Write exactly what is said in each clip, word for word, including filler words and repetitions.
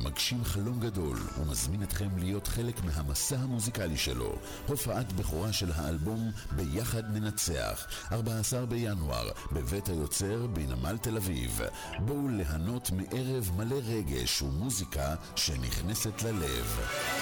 מגשים חלום גדול ומזמין אתכם להיות חלק מהמסע המוזיקלי שלו. הופעת בכורה של האלבום ביחד ננצח, ארבעה עשר בינואר, בבית היוצר בנמל תל אביב. בואו ליהנות מערב מלא רגש ומוזיקה שנכנסת ללב.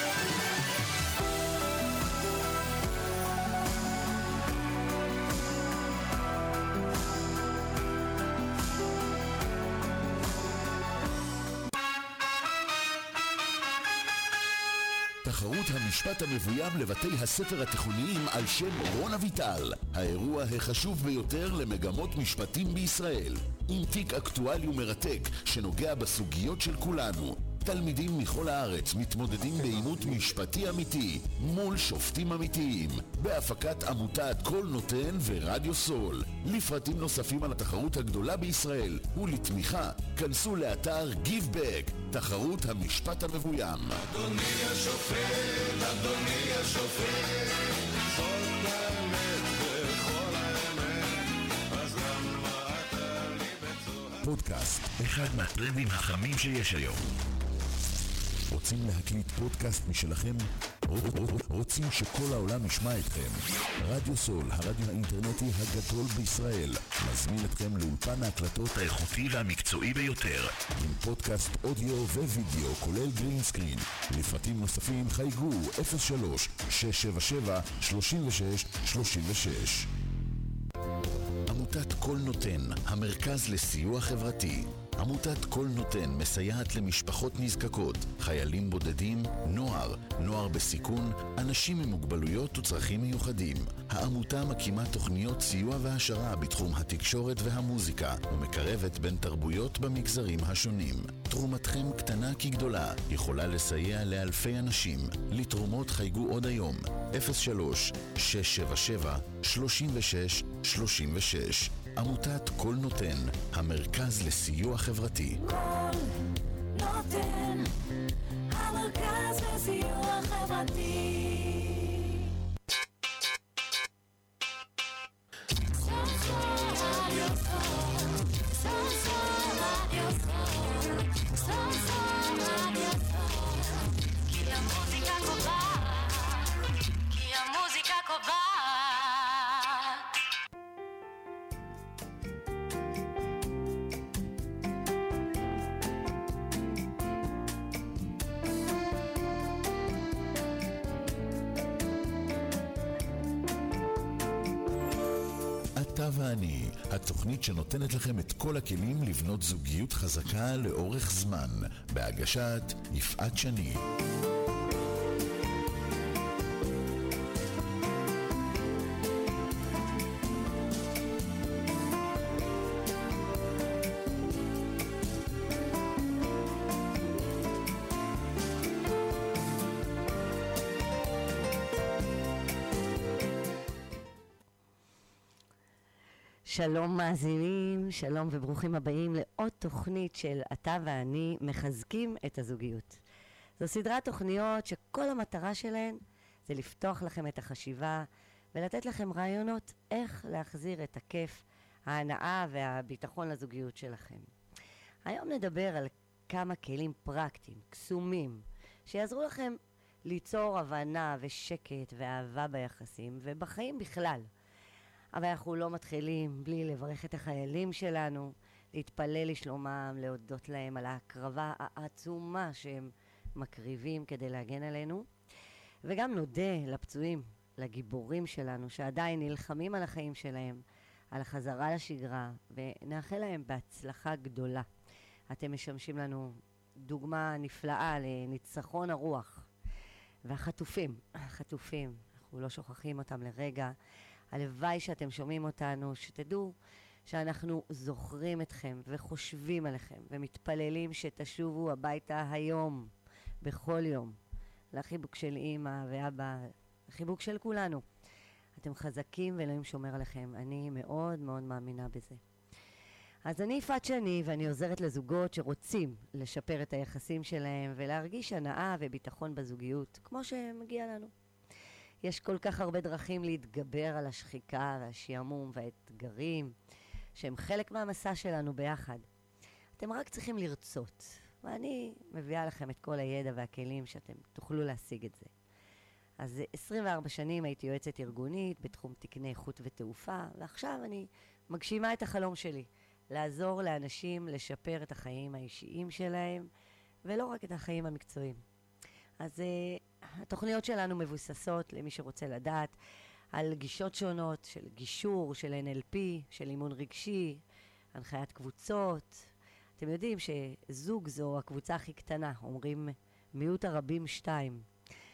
תחרות המשפט המבוים לבתי הספר התיכוניים על שם רון אביטל, האירוע החשוב ביותר למגמות משפטים בישראל, עם תיק אקטואלי ומרתק שנוגע בסוגיות של כולנו. תלמידים מכל הארץ מתמודדים בעימות משפטי אמיתי מול שופטים אמיתיים, בהפקת עמותת כל נותן ורדיו סול. לפרטים נוספים על התחרות הגדולה בישראל ולתמיכה, כנסו לאתר Give Back, תחרות המשפט המבוים. אדוני השופט, אדוני השופט, זאת האמת וכל האמת, אז למה אתה לי בצורה... פודקאסט, אחד מהטרנדים החמים שיש היום. רוצים להקליט פודקאסט משלכם? רוצים שכל העולם ישמע אתכם? רדיו סול, הרדיו האינטרנטי הגדול בישראל, מזמין אתכם לאולפן ההקלטות האיכותי והמקצועי ביותר, עם פודקאסט אודיו ווידאו כולל גרין סקרין. לפרטים נוספים חייגו אפס שלוש שש שבע שבע שלוש שש שלוש שש. עמותת כל נותן, המרכז לסיוע חברתי. עמותת כל נותן מסייעת למשפחות נזקקות, חיילים בודדים, נוער, נוער בסיכון, אנשים עם מוגבלויות וצרכים מיוחדים. העמותה מקימה תוכניות סיוע והשרה בתחום התקשורת והמוזיקה ומקרבת בין תרבויות במגזרים השונים. תרומתכם קטנה כגדולה יכולה לסייע לאלפי אנשים. לתרומות חייגו עוד היום אפס שלוש שש שבע שבע שלוש שש שלוש שש. עמותת כל נותן, המרכז לסיוע חברתי. כל נותן, המרכז לסיוע חברתי. כי המוזיקה קובעת, כי המוזיקה קובעת. אתה ואני, התוכנית שנותנת לכם את כל הכלים לבנות זוגיות חזקה לאורך זמן, בהגשת יפעת שני. שלום מאזינים, שלום וברוכים הבאים לעוד תוכנית של אתה ואני מחזקים את הזוגיות. זו סדרת תוכניות שכל המטרה שלהן זה לפתוח לכם את החשיבה ולתת לכם רעיונות איך להחזיר את הכיף, ההנאה והביטחון לזוגיות שלכם. היום נדבר על כמה כלים פרקטיים, קסומים, שיעזרו לכם ליצור הבנה ושקט ואהבה ביחסים ובחיים בכלל. אבל אנחנו לא מתחילים בלי לברך את החיילים שלנו, להתפלל לשלומם, להודות להם על ההקרבה העצומה שהם מקריבים כדי להגן עלינו. וגם נודה לפצועים, לגיבורים שלנו שעדיין נלחמים על החיים שלהם, על החזרה לשגרה, ונאחל להם בהצלחה גדולה. אתם משמשים לנו דוגמה נפלאה לניצחון הרוח. והחטופים, החטופים, אנחנו לא שוכחים אותם לרגע. הלוואי שאתם שומעים אותנו, שתדעו שאנחנו זוכרים אתכם וחושבים עליכם ומתפללים שתשובו הביתה היום, בכל יום. לחיבוק של אמא ואבא, לחיבוק של כולנו. אתם חזקים ואלוהים שומר עליכם. אני מאוד מאוד מאמינה בזה. אז אני יפעת שני ואני עוזרת לזוגות שרוצים לשפר את היחסים שלהם ולהרגיש הנאה וביטחון בזוגיות, כמו שמגיע לנו. יש כל כך הרבה דרכים להתגבר על השחיקה והשיעמום והאתגרים שהם חלק מהמסע שלנו ביחד. אתם רק צריכים לרצות, ואני מביאה לכם את כל הידע והכלים שאתם תוכלו להשיג את זה. אז עשרים וארבע שנים הייתי יועצת ארגונית בתחום תקני איכות ותעופה, ועכשיו אני מגשימה את החלום שלי, לעזור לאנשים לשפר את החיים האישיים שלהם, ולא רק את החיים המקצועיים. אז uh, התוכניות שלנו מבוססות, למי שרוצה לדעת, על גישות שונות של גישור, של אן אל פי, של אימון רגשי, הנחיית קבוצות. אתם יודעים שזוג זו הקבוצה הכי קטנה, אומרים מיעוט הרבים שתיים.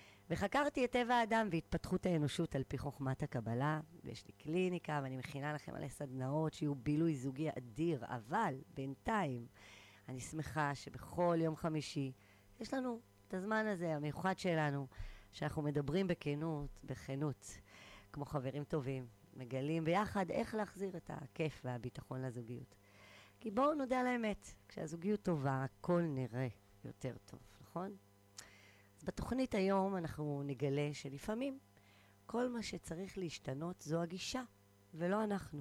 וחקרתי את טבע האדם והתפתחות האנושות על פי חוכמת הקבלה, ויש לי קליניקה ואני מכינה לכם עלי סדנאות שיהיו בילוי זוגי אדיר, אבל בינתיים אני שמחה שבכל יום חמישי יש לנו את הזמן הזה, המיוחד שלנו, שאנחנו מדברים בכנות, בכנות, כמו חברים טובים, מגלים ביחד איך להחזיר את הכיף והביטחון לזוגיות. כי בואו נודה על האמת, כשהזוגיות טובה, הכל נראה יותר טוב, נכון? אז בתוכנית היום אנחנו נגלה שלפעמים כל מה שצריך להשתנות זו הגישה, ולא אנחנו.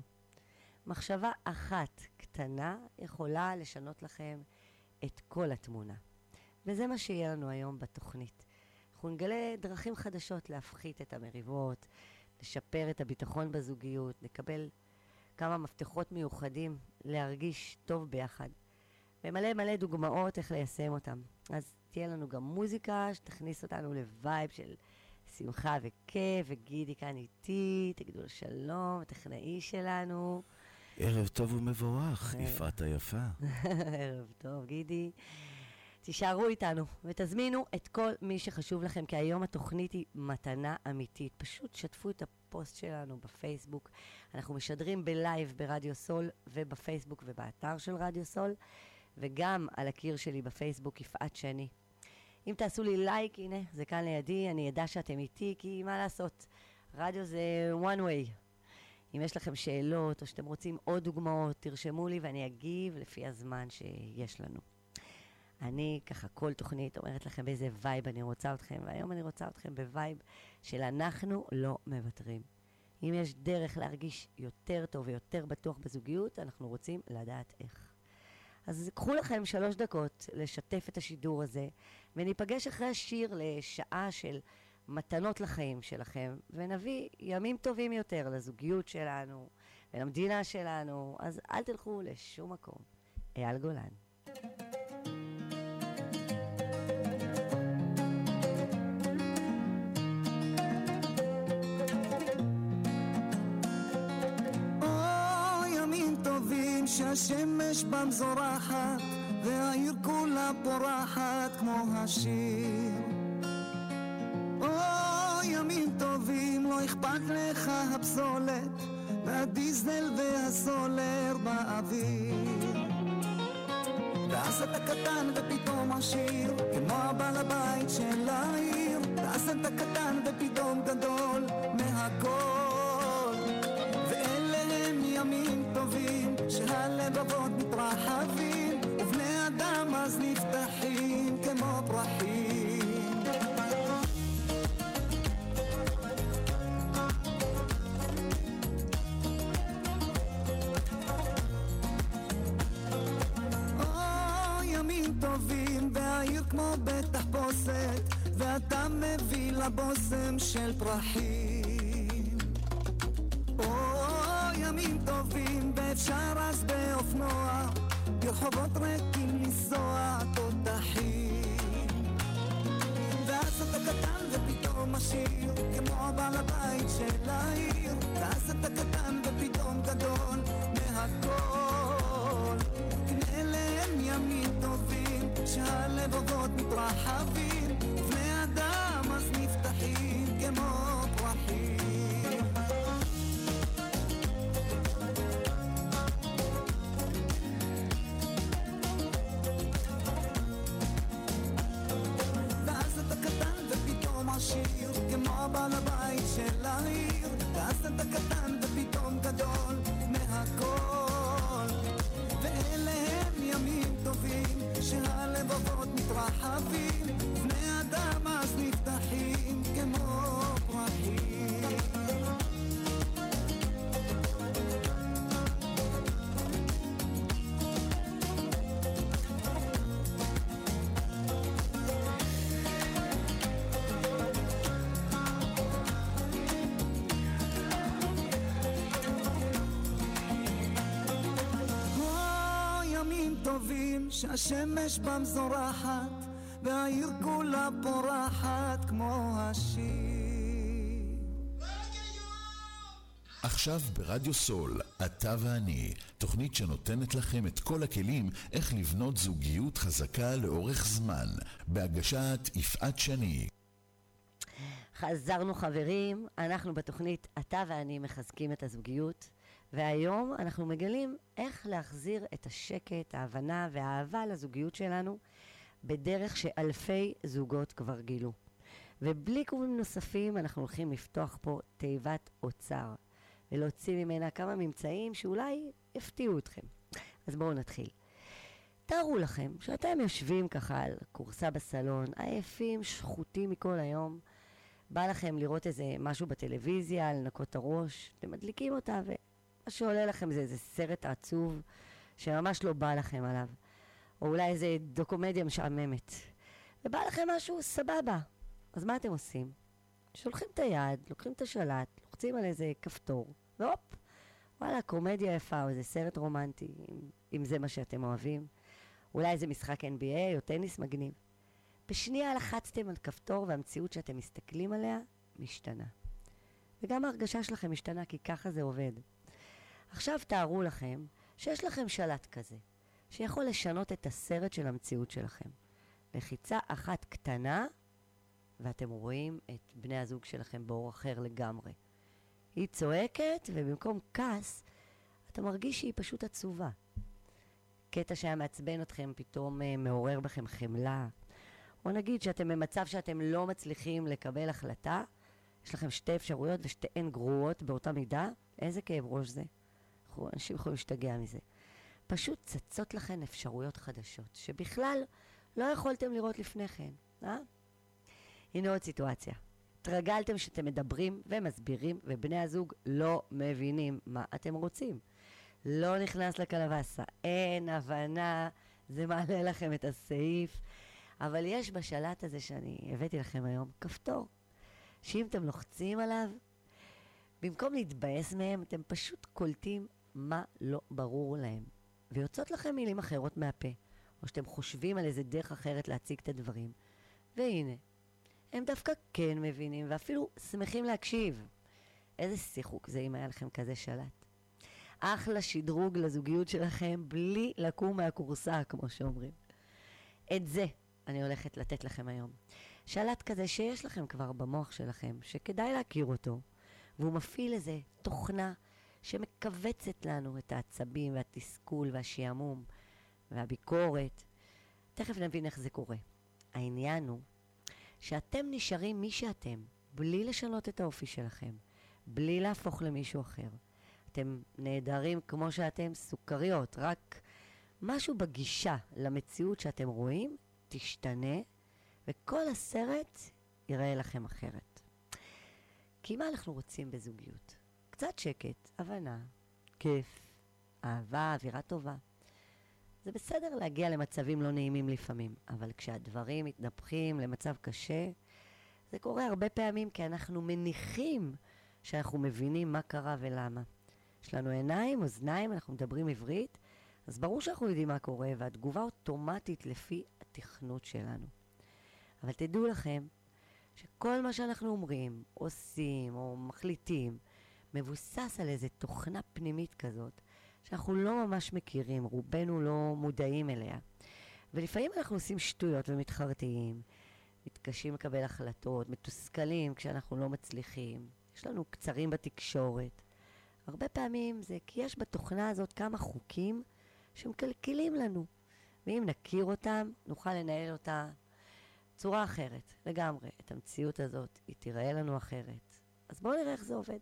מחשבה אחת קטנה יכולה לשנות לכם את כל התמונה. וזה מה שיהיה לנו היום בתוכנית. אנחנו נגלה דרכים חדשות להפחית את המריבות, לשפר את הביטחון בזוגיות, נקבל כמה מפתחות מיוחדים להרגיש טוב ביחד. ומלא מלא דוגמאות איך ליישם אותם. אז תהיה לנו גם מוזיקה שתכניס אותנו לווייב של שמחה וכיף, וגידי כאן איתי, תגידו לו שלום, הטכנאי שלנו. ערב טוב ומבורך, יפעת היפה. ערב טוב, גידי. תישארו איתנו ותזמינו את כל מי שחשוב לכם, כי היום התוכנית היא מתנה אמיתית. פשוט שתפו את הפוסט שלנו בפייסבוק. אנחנו משדרים בלייב ברדיו סול ובפייסבוק ובאתר של רדיו סול, וגם על הקיר שלי בפייסבוק, יפעת שני. אם תעשו לי לייק, הנה, זה כאן לידי, אני ידע שאתם איתי, כי מה לעשות? רדיו זה one way. אם יש לכם שאלות או שאתם רוצים עוד דוגמאות, תרשמו לי ואני אגיב לפי הזמן שיש לנו. אני ככה כל תוכנית אומרת לכם באיזה וייב אני רוצה אתכם, והיום אני רוצה אתכם בווייב של אנחנו לא מוותרים. אם יש דרך להרגיש יותר טוב ויותר בטוח בזוגיות, אנחנו רוצים לדעת איך. אז קחו לכם שלוש דקות לשתף את השידור הזה, וניפגש אחרי השיר לשעה של מתנות לחיים שלכם, ונביא ימים טובים יותר לזוגיות שלנו ולמדינה שלנו. אז אל תלכו לשום מקום. אייל גולן. שהשמש בם זורחת והעיר כולה פורחת כמו השיר. או ימים טובים, לא אכפת לך הפסולת והדיזל והסולר באוויר. ואז אתה קטן ופתאום עשיר כמו הבעל הבית של העיר. ואז אתה קטן ופתאום גדול מהכל. ואלה הם ימים טובים שהלבבות מתרחבים, ובני אדם אז נפתחים כמו פרחים. או ימים טובים והעיר כמו בית תחפושת, ואתה מביא לבוסם של פרחים. או ימים טובים ואפשר אז באופנוע ברחובות ריקים לנסוע תותחים. ואז אתה קטן ופתאום עשיר כמו הבעל הבית של העיר. ואז אתה קטן ופתאום גדול מהכל. כן אלה הם ימים טובים שהלבבות מתרחבים, ובני אדם אז נפתחים כמו פרחים. עשיר כמו בעל הבית של העיר. ואז אתה קטן ופתאום גדול מהכל. ואלה הם ימים טובים שהלבבות מתרחבים, ובני אדם אז נפתחים כמו פרחים. שהשמש בם זורחת והעיר כולה פורחת כמו השיר. עכשיו ברדיו סול, אתה ואני, תוכנית שנותנת לכם את כל הכלים איך לבנות זוגיות חזקה לאורך זמן, בהגשת יפעת שני. חזרנו חברים, אנחנו בתוכנית אתה ואני מחזקים את הזוגיות, והיום אנחנו מגלים איך להחזיר את השקט, ההבנה והאהבה לזוגיות שלנו בדרך שאלפי זוגות כבר גילו. ובלי קוראים נוספים אנחנו הולכים לפתוח פה תיבת אוצר ולהוציא ממנה כמה ממצאים שאולי יפתיעו אתכם. אז בואו נתחיל. תארו לכם שאתם יושבים ככה על קורסה בסלון, עייפים, שחוטים מכל היום, בא לכם לראות איזה משהו בטלוויזיה, לנקות את הראש, אתם מדליקים אותה ומה שעולה לכם זה איזה סרט עצוב שממש לא בא לכם עליו, או אולי איזה דוקומדיה משעממת, ובא לכם משהו סבבה. אז מה אתם עושים? שולחים את היד, לוקחים את השלט, לוחצים על איזה כפתור, והופ, וואלה, קומדיה יפה, או איזה סרט רומנטי, אם, אם זה מה שאתם אוהבים. אולי איזה משחק אן בי איי או טניס מגניב. בשנייה לחצתם על כפתור והמציאות שאתם מסתכלים עליה משתנה. וגם ההרגשה שלכם משתנה, כי ככה זה עובד. עכשיו תארו לכם שיש לכם שלט כזה, שיכול לשנות את הסרט של המציאות שלכם. לחיצה אחת קטנה, ואתם רואים את בני הזוג שלכם באור אחר לגמרי. היא צועקת, ובמקום כעס, אתה מרגיש שהיא פשוט עצובה. קטע שהיה מעצבן אתכם פתאום אה, מעורר בכם חמלה. או נגיד שאתם במצב שאתם לא מצליחים לקבל החלטה, יש לכם שתי אפשרויות ושתיהן גרועות באותה מידה, איזה כאב ראש זה? אנשים יכולים להשתגע מזה. פשוט צצות לכם אפשרויות חדשות, שבכלל לא יכולתם לראות לפני כן. אה? הנה עוד סיטואציה. התרגלתם שאתם מדברים ומסבירים, ובני הזוג לא מבינים מה אתם רוצים. לא נכנס לקלבסה, אין הבנה, זה מעלה לכם את הסעיף. אבל יש בשלט הזה שאני הבאתי לכם היום כפתור, שאם אתם לוחצים עליו, במקום להתבאס מהם, אתם פשוט קולטים מה לא ברור להם. ויוצאות לכם מילים אחרות מהפה, או שאתם חושבים על איזה דרך אחרת להציג את הדברים. והנה, הם דווקא כן מבינים, ואפילו שמחים להקשיב. איזה שיחוק זה אם היה לכם כזה שלט. אחלה שדרוג לזוגיות שלכם, בלי לקום מהקורסה, כמו שאומרים. את זה אני הולכת לתת לכם היום. שלט כזה שיש לכם כבר במוח שלכם, שכדאי להכיר אותו, והוא מפעיל איזה תוכנה שמקבצת לנו את העצבים והתסכול והשיעמום והביקורת. תכף נבין איך זה קורה. העניין הוא שאתם נשארים מי שאתם, בלי לשנות את האופי שלכם, בלי להפוך למישהו אחר. אתם נהדרים כמו שאתם, סוכריות, רק משהו בגישה למציאות שאתם רואים תשתנה, וכל הסרט ייראה לכם אחרת. כי מה אנחנו רוצים בזוגיות? קצת שקט, הבנה, כיף, אהבה, אווירה טובה. זה בסדר להגיע למצבים לא נעימים לפעמים, אבל כשהדברים מתנפחים למצב קשה, זה קורה הרבה פעמים כי אנחנו מניחים שאנחנו מבינים מה קרה ולמה. יש לנו עיניים, אוזניים, אנחנו מדברים עברית, אז ברור שאנחנו יודעים מה קורה, והתגובה אוטומטית לפי התכנות שלנו. אבל תדעו לכם שכל מה שאנחנו אומרים, עושים או מחליטים, מבוסס על איזו תוכנה פנימית כזאת, שאנחנו לא ממש מכירים, רובנו לא מודעים אליה. ולפעמים אנחנו עושים שטויות ומתחרטיים, מתקשים לקבל החלטות, מתוסכלים כשאנחנו לא מצליחים. יש לנו קצרים בתקשורת. הרבה פעמים זה כי יש בתוכנה הזאת כמה חוקים שמקלקלים לנו. ואם נכיר אותם, נוכל לנהל אותה צורה אחרת, לגמרי. את המציאות הזאת, היא תיראה לנו אחרת. אז בואו נראה איך זה עובד.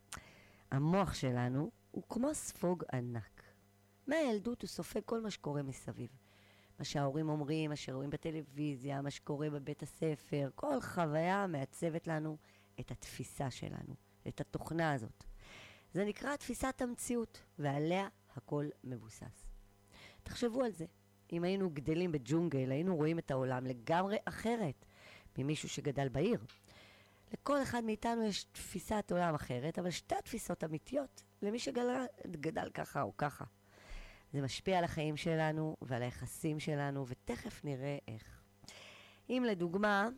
המוח שלנו הוא כמו ספוג ענק. מהילדות הוא סופג כל מה שקורה מסביב. מה שההורים אומרים, מה שרואים בטלוויזיה, מה שקורה בבית הספר, כל חוויה מעצבת לנו את התפיסה שלנו, את התוכנה הזאת. זה נקרא תפיסת המציאות, ועליה הכל מבוסס. תחשבו על זה. אם היינו גדלים בג'ונגל, היינו רואים את העולם לגמרי אחרת ממישהו שגדל בעיר. לכל אחד מאיתנו יש תפיסת עולם אחרת, אבל שתי התפיסות אמיתיות למי שגדל גדל ככה או ככה. זה משפיע על החיים שלנו ועל היחסים שלנו, ותכף נראה איך. אם לדוגמה,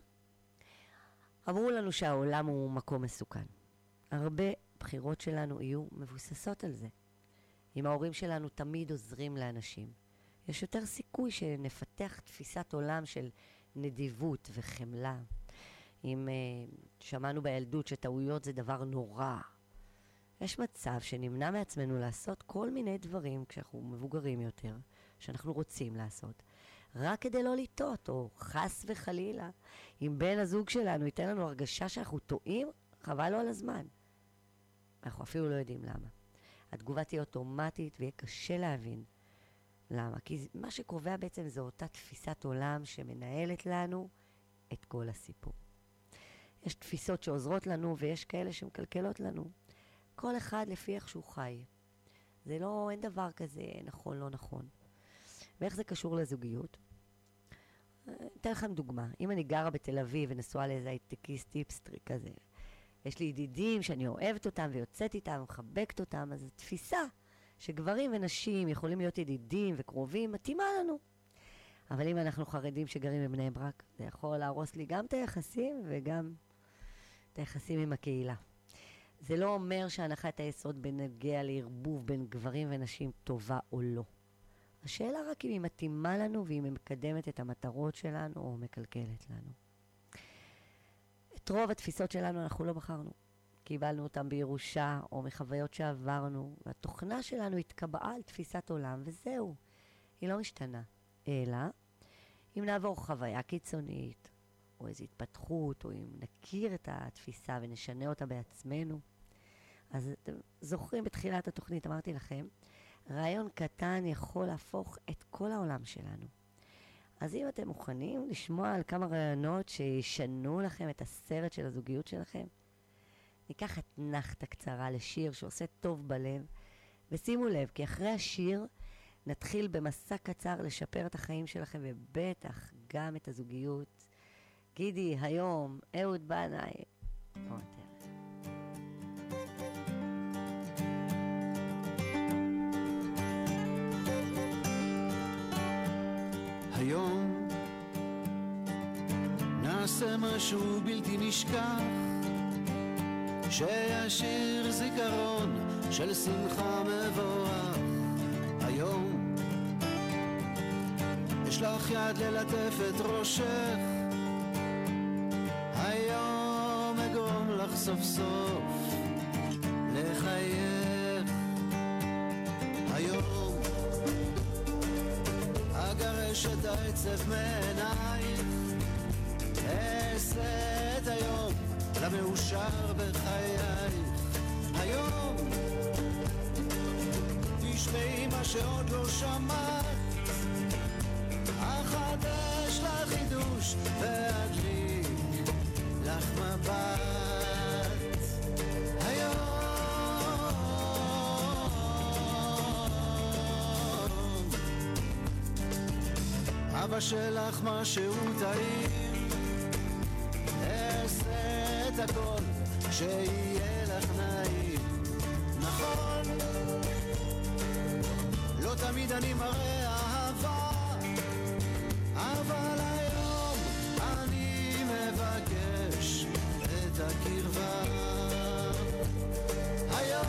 אמרו לנו שהעולם הוא מקום מסוכן. הרבה בחירות שלנו יהיו מבוססות על זה. אם ההורים שלנו תמיד עוזרים לאנשים, יש יותר סיכוי שנפתח תפיסת עולם של נדיבות וחמלה. אם uh, שמענו בילדות שטעויות זה דבר נורא, יש מצב שנמנע מעצמנו לעשות כל מיני דברים כשאנחנו מבוגרים יותר, שאנחנו רוצים לעשות, רק כדי לא לטעות, או חס וחלילה, אם בן הזוג שלנו ייתן לנו הרגשה שאנחנו טועים, חבל לו על הזמן. אנחנו אפילו לא יודעים למה. התגובה תהיה אוטומטית ויהיה קשה להבין למה. כי מה שקובע בעצם זו אותה תפיסת עולם שמנהלת לנו את כל הסיפור. יש תפיסות שעוזרות לנו ויש כאלה שמקלקלות לנו. כל אחד לפי איך שהוא חי. זה לא, אין דבר כזה נכון, לא נכון. ואיך זה קשור לזוגיות? אתן לכם דוגמה. אם אני גרה בתל אביב ונשואה לאיזה הייטקיסט טיפסטרי כזה, יש לי ידידים שאני אוהבת אותם ויוצאת איתם, מחבקת אותם, אז התפיסה שגברים ונשים יכולים להיות ידידים וקרובים, מתאימה לנו. אבל אם אנחנו חרדים שגרים בבני ברק, זה יכול להרוס לי גם את היחסים וגם את היחסים עם הקהילה. זה לא אומר שהנחת היסוד בנוגע לערבוב בין גברים ונשים טובה או לא. השאלה רק אם היא מתאימה לנו ואם היא מקדמת את המטרות שלנו או מקלקלת לנו. את רוב התפיסות שלנו אנחנו לא בחרנו. קיבלנו אותם בירושה או מחוויות שעברנו, והתוכנה שלנו התקבעה על תפיסת עולם וזהו. היא לא משתנה. אלא אם נעבור חוויה קיצונית או איזו התפתחות, או אם נכיר את התפיסה ונשנה אותה בעצמנו. אז אתם זוכרים בתחילת התוכנית, אמרתי לכם, רעיון קטן יכול להפוך את כל העולם שלנו. אז אם אתם מוכנים לשמוע על כמה רעיונות שישנו לכם את הסרט של הזוגיות שלכם, ניקח אתנחתה קצרה לשיר שעושה טוב בלב, ושימו לב, כי אחרי השיר נתחיל במסע קצר לשפר את החיים שלכם, ובטח גם את הזוגיות. גידי, היום, אהוד בנאי. פונטר. היום נעשה משהו בלתי נשכח, שישיר זיכרון של שמחה מבורך. היום יש לך יד ללטף את ראשך, היום אגרום לך סוף סוף לחייך. היום אגרש את העצב מעינייך, אעשה את היום למאושר בחייך. היום תשמעי מה שעוד לא שמעת, אחדש לך חידוש ואדליק לך מבט. היום אבא שלך משהו טעים, אעשה את הכל שיהיה לך נעים. נכון, לא תמיד אני מראה אהבה, אבל היום אני מבקש את הקרבה. היום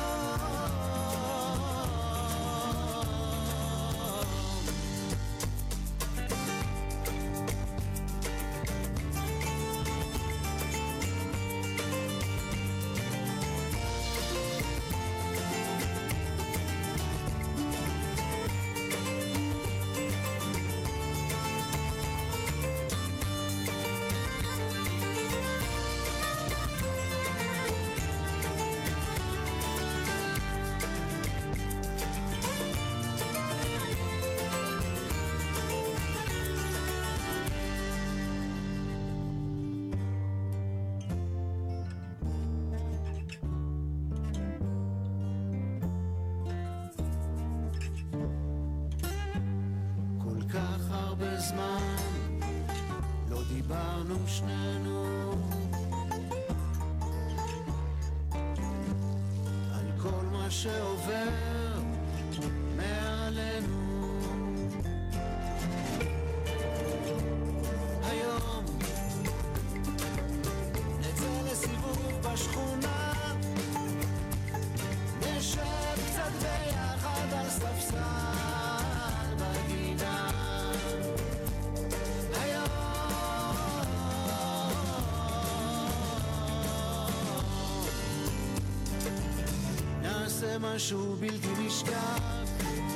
שנינו על כל מה שעובר מעלינו. משהו בלתי נשכח,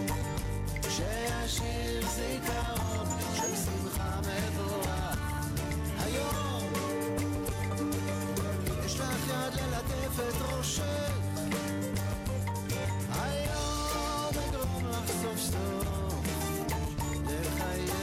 שישיר זיכרון של שמחה מבורך. היום יש לך יד ללטף את ראשך, היום אגרום לך סוף סוף לחייך.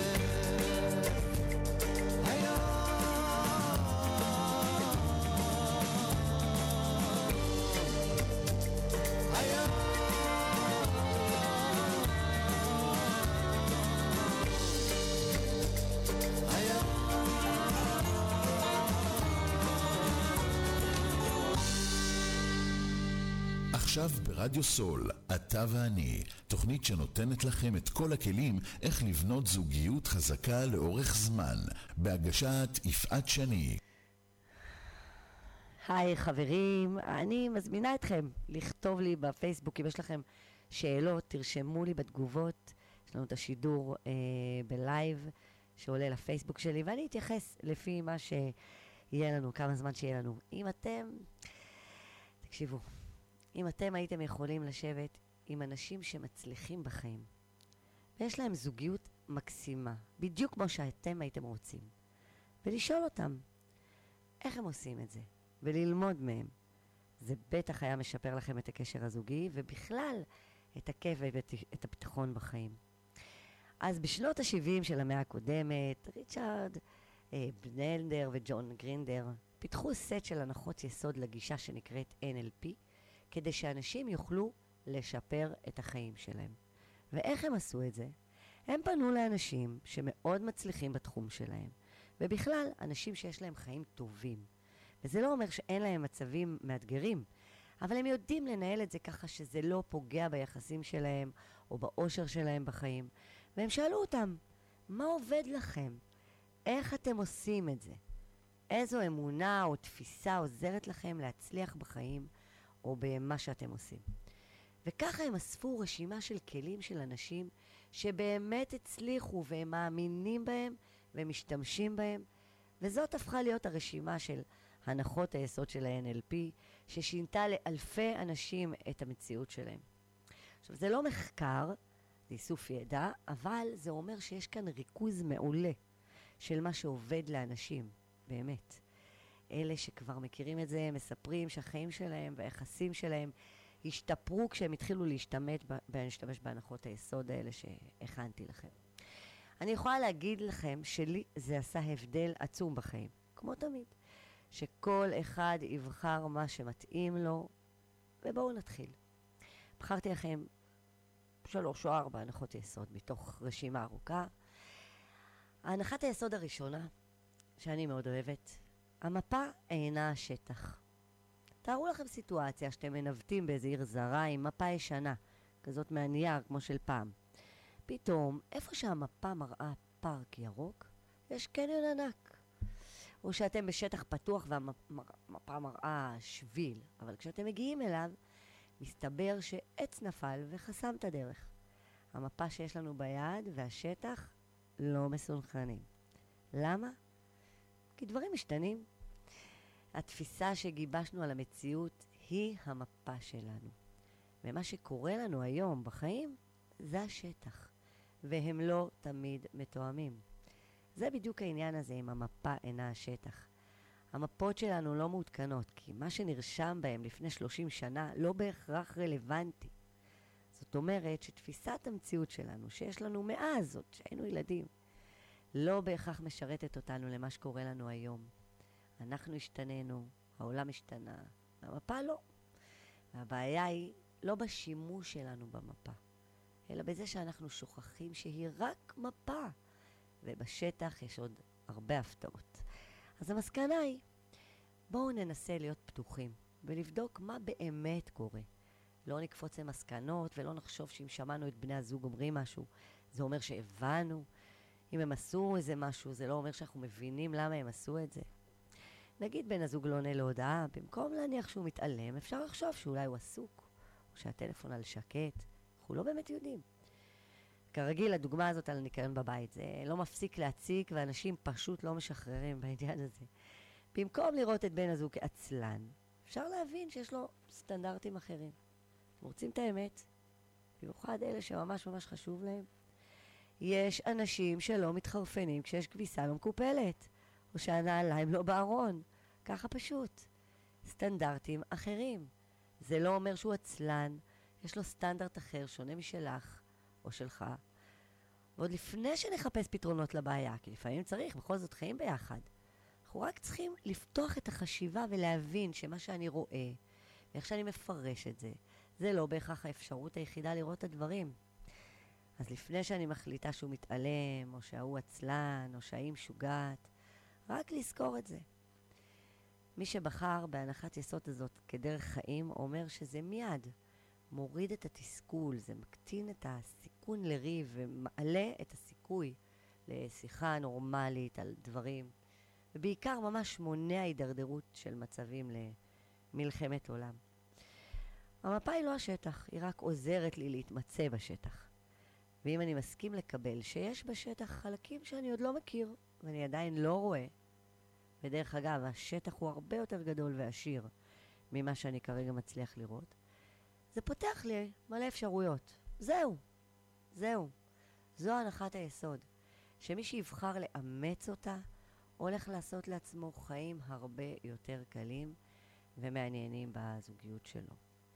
עכשיו ברדיו סול, אתה ואני, תוכנית שנותנת לכם את כל הכלים איך לבנות זוגיות חזקה לאורך זמן, בהגשת יפעת שני. היי חברים, אני מזמינה אתכם לכתוב לי בפייסבוק אם יש לכם שאלות, תרשמו לי בתגובות. יש לנו את השידור אה, בלייב שעולה לפייסבוק שלי, ואני אתייחס לפי מה שיהיה לנו, כמה זמן שיהיה לנו. אם אתם, תקשיבו, אם אתם הייתם יכולים לשבת עם אנשים שמצליחים בחיים, ויש להם זוגיות מקסימה, בדיוק כמו שאתם הייתם רוצים, ולשאול אותם איך הם עושים את זה, וללמוד מהם, זה בטח היה משפר לכם את הקשר הזוגי, ובכלל את הכיף ואת הביטחון בחיים. אז בשנות ה-שבעים של המאה הקודמת, ריצ'רד אה, בנלדר וג'ון גרינדר פיתחו סט של הנחות יסוד לגישה שנקראת אן אל פי, כדי שאנשים יוכלו לשפר את החיים שלהם. ואיך הם עשו את זה? הם פנו לאנשים שמאוד מצליחים בתחום שלהם, ובכלל אנשים שיש להם חיים טובים. וזה לא אומר שאין להם מצבים מאתגרים, אבל הם יודעים לנהל את זה ככה שזה לא פוגע ביחסים שלהם או באושר שלהם בחיים. והם שאלו אותם, מה עובד לכם? איך אתם עושים את זה? איזו אמונה או תפיסה עוזרת לכם להצליח בחיים או במה שאתם עושים? וככה הם אספו רשימה של כלים של אנשים שבאמת הצליחו והם מאמינים בהם ומשתמשים בהם, וזאת הפכה להיות הרשימה של הנחות היסוד של ה-אן אל פי, ששינתה לאלפי אנשים את המציאות שלהם. עכשיו, זה לא מחקר, זה איסוף ידע, אבל זה אומר שיש כאן ריכוז מעולה של מה שעובד לאנשים, באמת. אלה שכבר מכירים את זה, מספרים שהחיים שלהם והיחסים שלהם השתפרו כשהם התחילו להשתמש, להשתמש בהנחות היסוד האלה שהכנתי לכם. אני יכולה להגיד לכם שלי זה עשה הבדל עצום בחיים, כמו תמיד. שכל אחד יבחר מה שמתאים לו, ובואו נתחיל. בחרתי לכם שלוש או ארבע הנחות יסוד מתוך רשימה ארוכה. ההנחת היסוד הראשונה, שאני מאוד אוהבת, המפה אינה השטח. תארו לכם סיטואציה שאתם מנווטים באיזו עיר זרה עם מפה ישנה, כזאת מהנייר כמו של פעם. פתאום, איפה שהמפה מראה פארק ירוק, יש קניון ענק. או שאתם בשטח פתוח והמפה מראה שביל, אבל כשאתם מגיעים אליו, מסתבר שעץ נפל וחסם את הדרך. המפה שיש לנו ביד והשטח לא מסונכרנים. למה? כי דברים משתנים. התפיסה שגיבשנו על המציאות היא המפה שלנו. ומה שקורה לנו היום בחיים זה השטח, והם לא תמיד מתואמים. זה בדיוק העניין הזה עם המפה אינה השטח. המפות שלנו לא מעודכנות, כי מה שנרשם בהם לפני שלושים שנה לא בהכרח רלוונטי. זאת אומרת שתפיסת המציאות שלנו, שיש לנו מאז זאת, שהיינו ילדים, לא בהכרח משרתת אותנו למה שקורה לנו היום. אנחנו השתננו, העולם השתנה, המפה לא. והבעיה היא לא בשימוש שלנו במפה, אלא בזה שאנחנו שוכחים שהיא רק מפה. ובשטח יש עוד הרבה הפתעות. אז המסקנה היא, בואו ננסה להיות פתוחים ולבדוק מה באמת קורה. לא נקפוץ למסקנות ולא נחשוב שאם שמענו את בני הזוג אומרים משהו, זה אומר שהבנו. אם הם עשו איזה משהו, זה לא אומר שאנחנו מבינים למה הם עשו את זה. נגיד בן הזוג לא עונה להודעה, במקום להניח שהוא מתעלם, אפשר לחשוב שאולי הוא עסוק, או שהטלפון על שקט. אנחנו לא באמת יודעים. כרגיל, הדוגמה הזאת על ניקיון בבית, זה לא מפסיק להציק, ואנשים פשוט לא משחררים בעניין הזה. במקום לראות את בן הזוג כעצלן, אפשר להבין שיש לו סטנדרטים אחרים. אתם רוצים את האמת? במיוחד אלה שממש ממש חשוב להם. יש אנשים שלא מתחרפנים כשיש כביסה לא מקופלת, או שהנעליים לא בארון. ככה פשוט. סטנדרטים אחרים. זה לא אומר שהוא עצלן, יש לו סטנדרט אחר, שונה משלך או שלך. ועוד לפני שנחפש פתרונות לבעיה, כי לפעמים צריך, בכל זאת חיים ביחד, אנחנו רק צריכים לפתוח את החשיבה ולהבין שמה שאני רואה, ואיך שאני מפרש את זה, זה לא בהכרח האפשרות היחידה לראות את הדברים. אז לפני שאני מחליטה שהוא מתעלם, או שההוא עצלן, או שהיא משוגעת, רק לזכור את זה. מי שבחר בהנחת יסוד הזאת כדרך חיים, אומר שזה מיד מוריד את התסכול, זה מקטין את הסיכון לריב, ומעלה את הסיכוי לשיחה נורמלית על דברים, ובעיקר ממש מונע הידרדרות של מצבים למלחמת עולם. המפה היא לא השטח, היא רק עוזרת לי להתמצא בשטח. ואם אני מסכים לקבל שיש בשטח חלקים שאני עוד לא מכיר, ואני עדיין לא רואה, ודרך אגב, השטח הוא הרבה יותר גדול ועשיר ממה שאני כרגע מצליח לראות, זה פותח לי מלא אפשרויות. זהו, זהו. זו הנחת היסוד, שמי שיבחר לאמץ אותה, הולך לעשות לעצמו חיים הרבה יותר קלים ומעניינים בזוגיות שלו.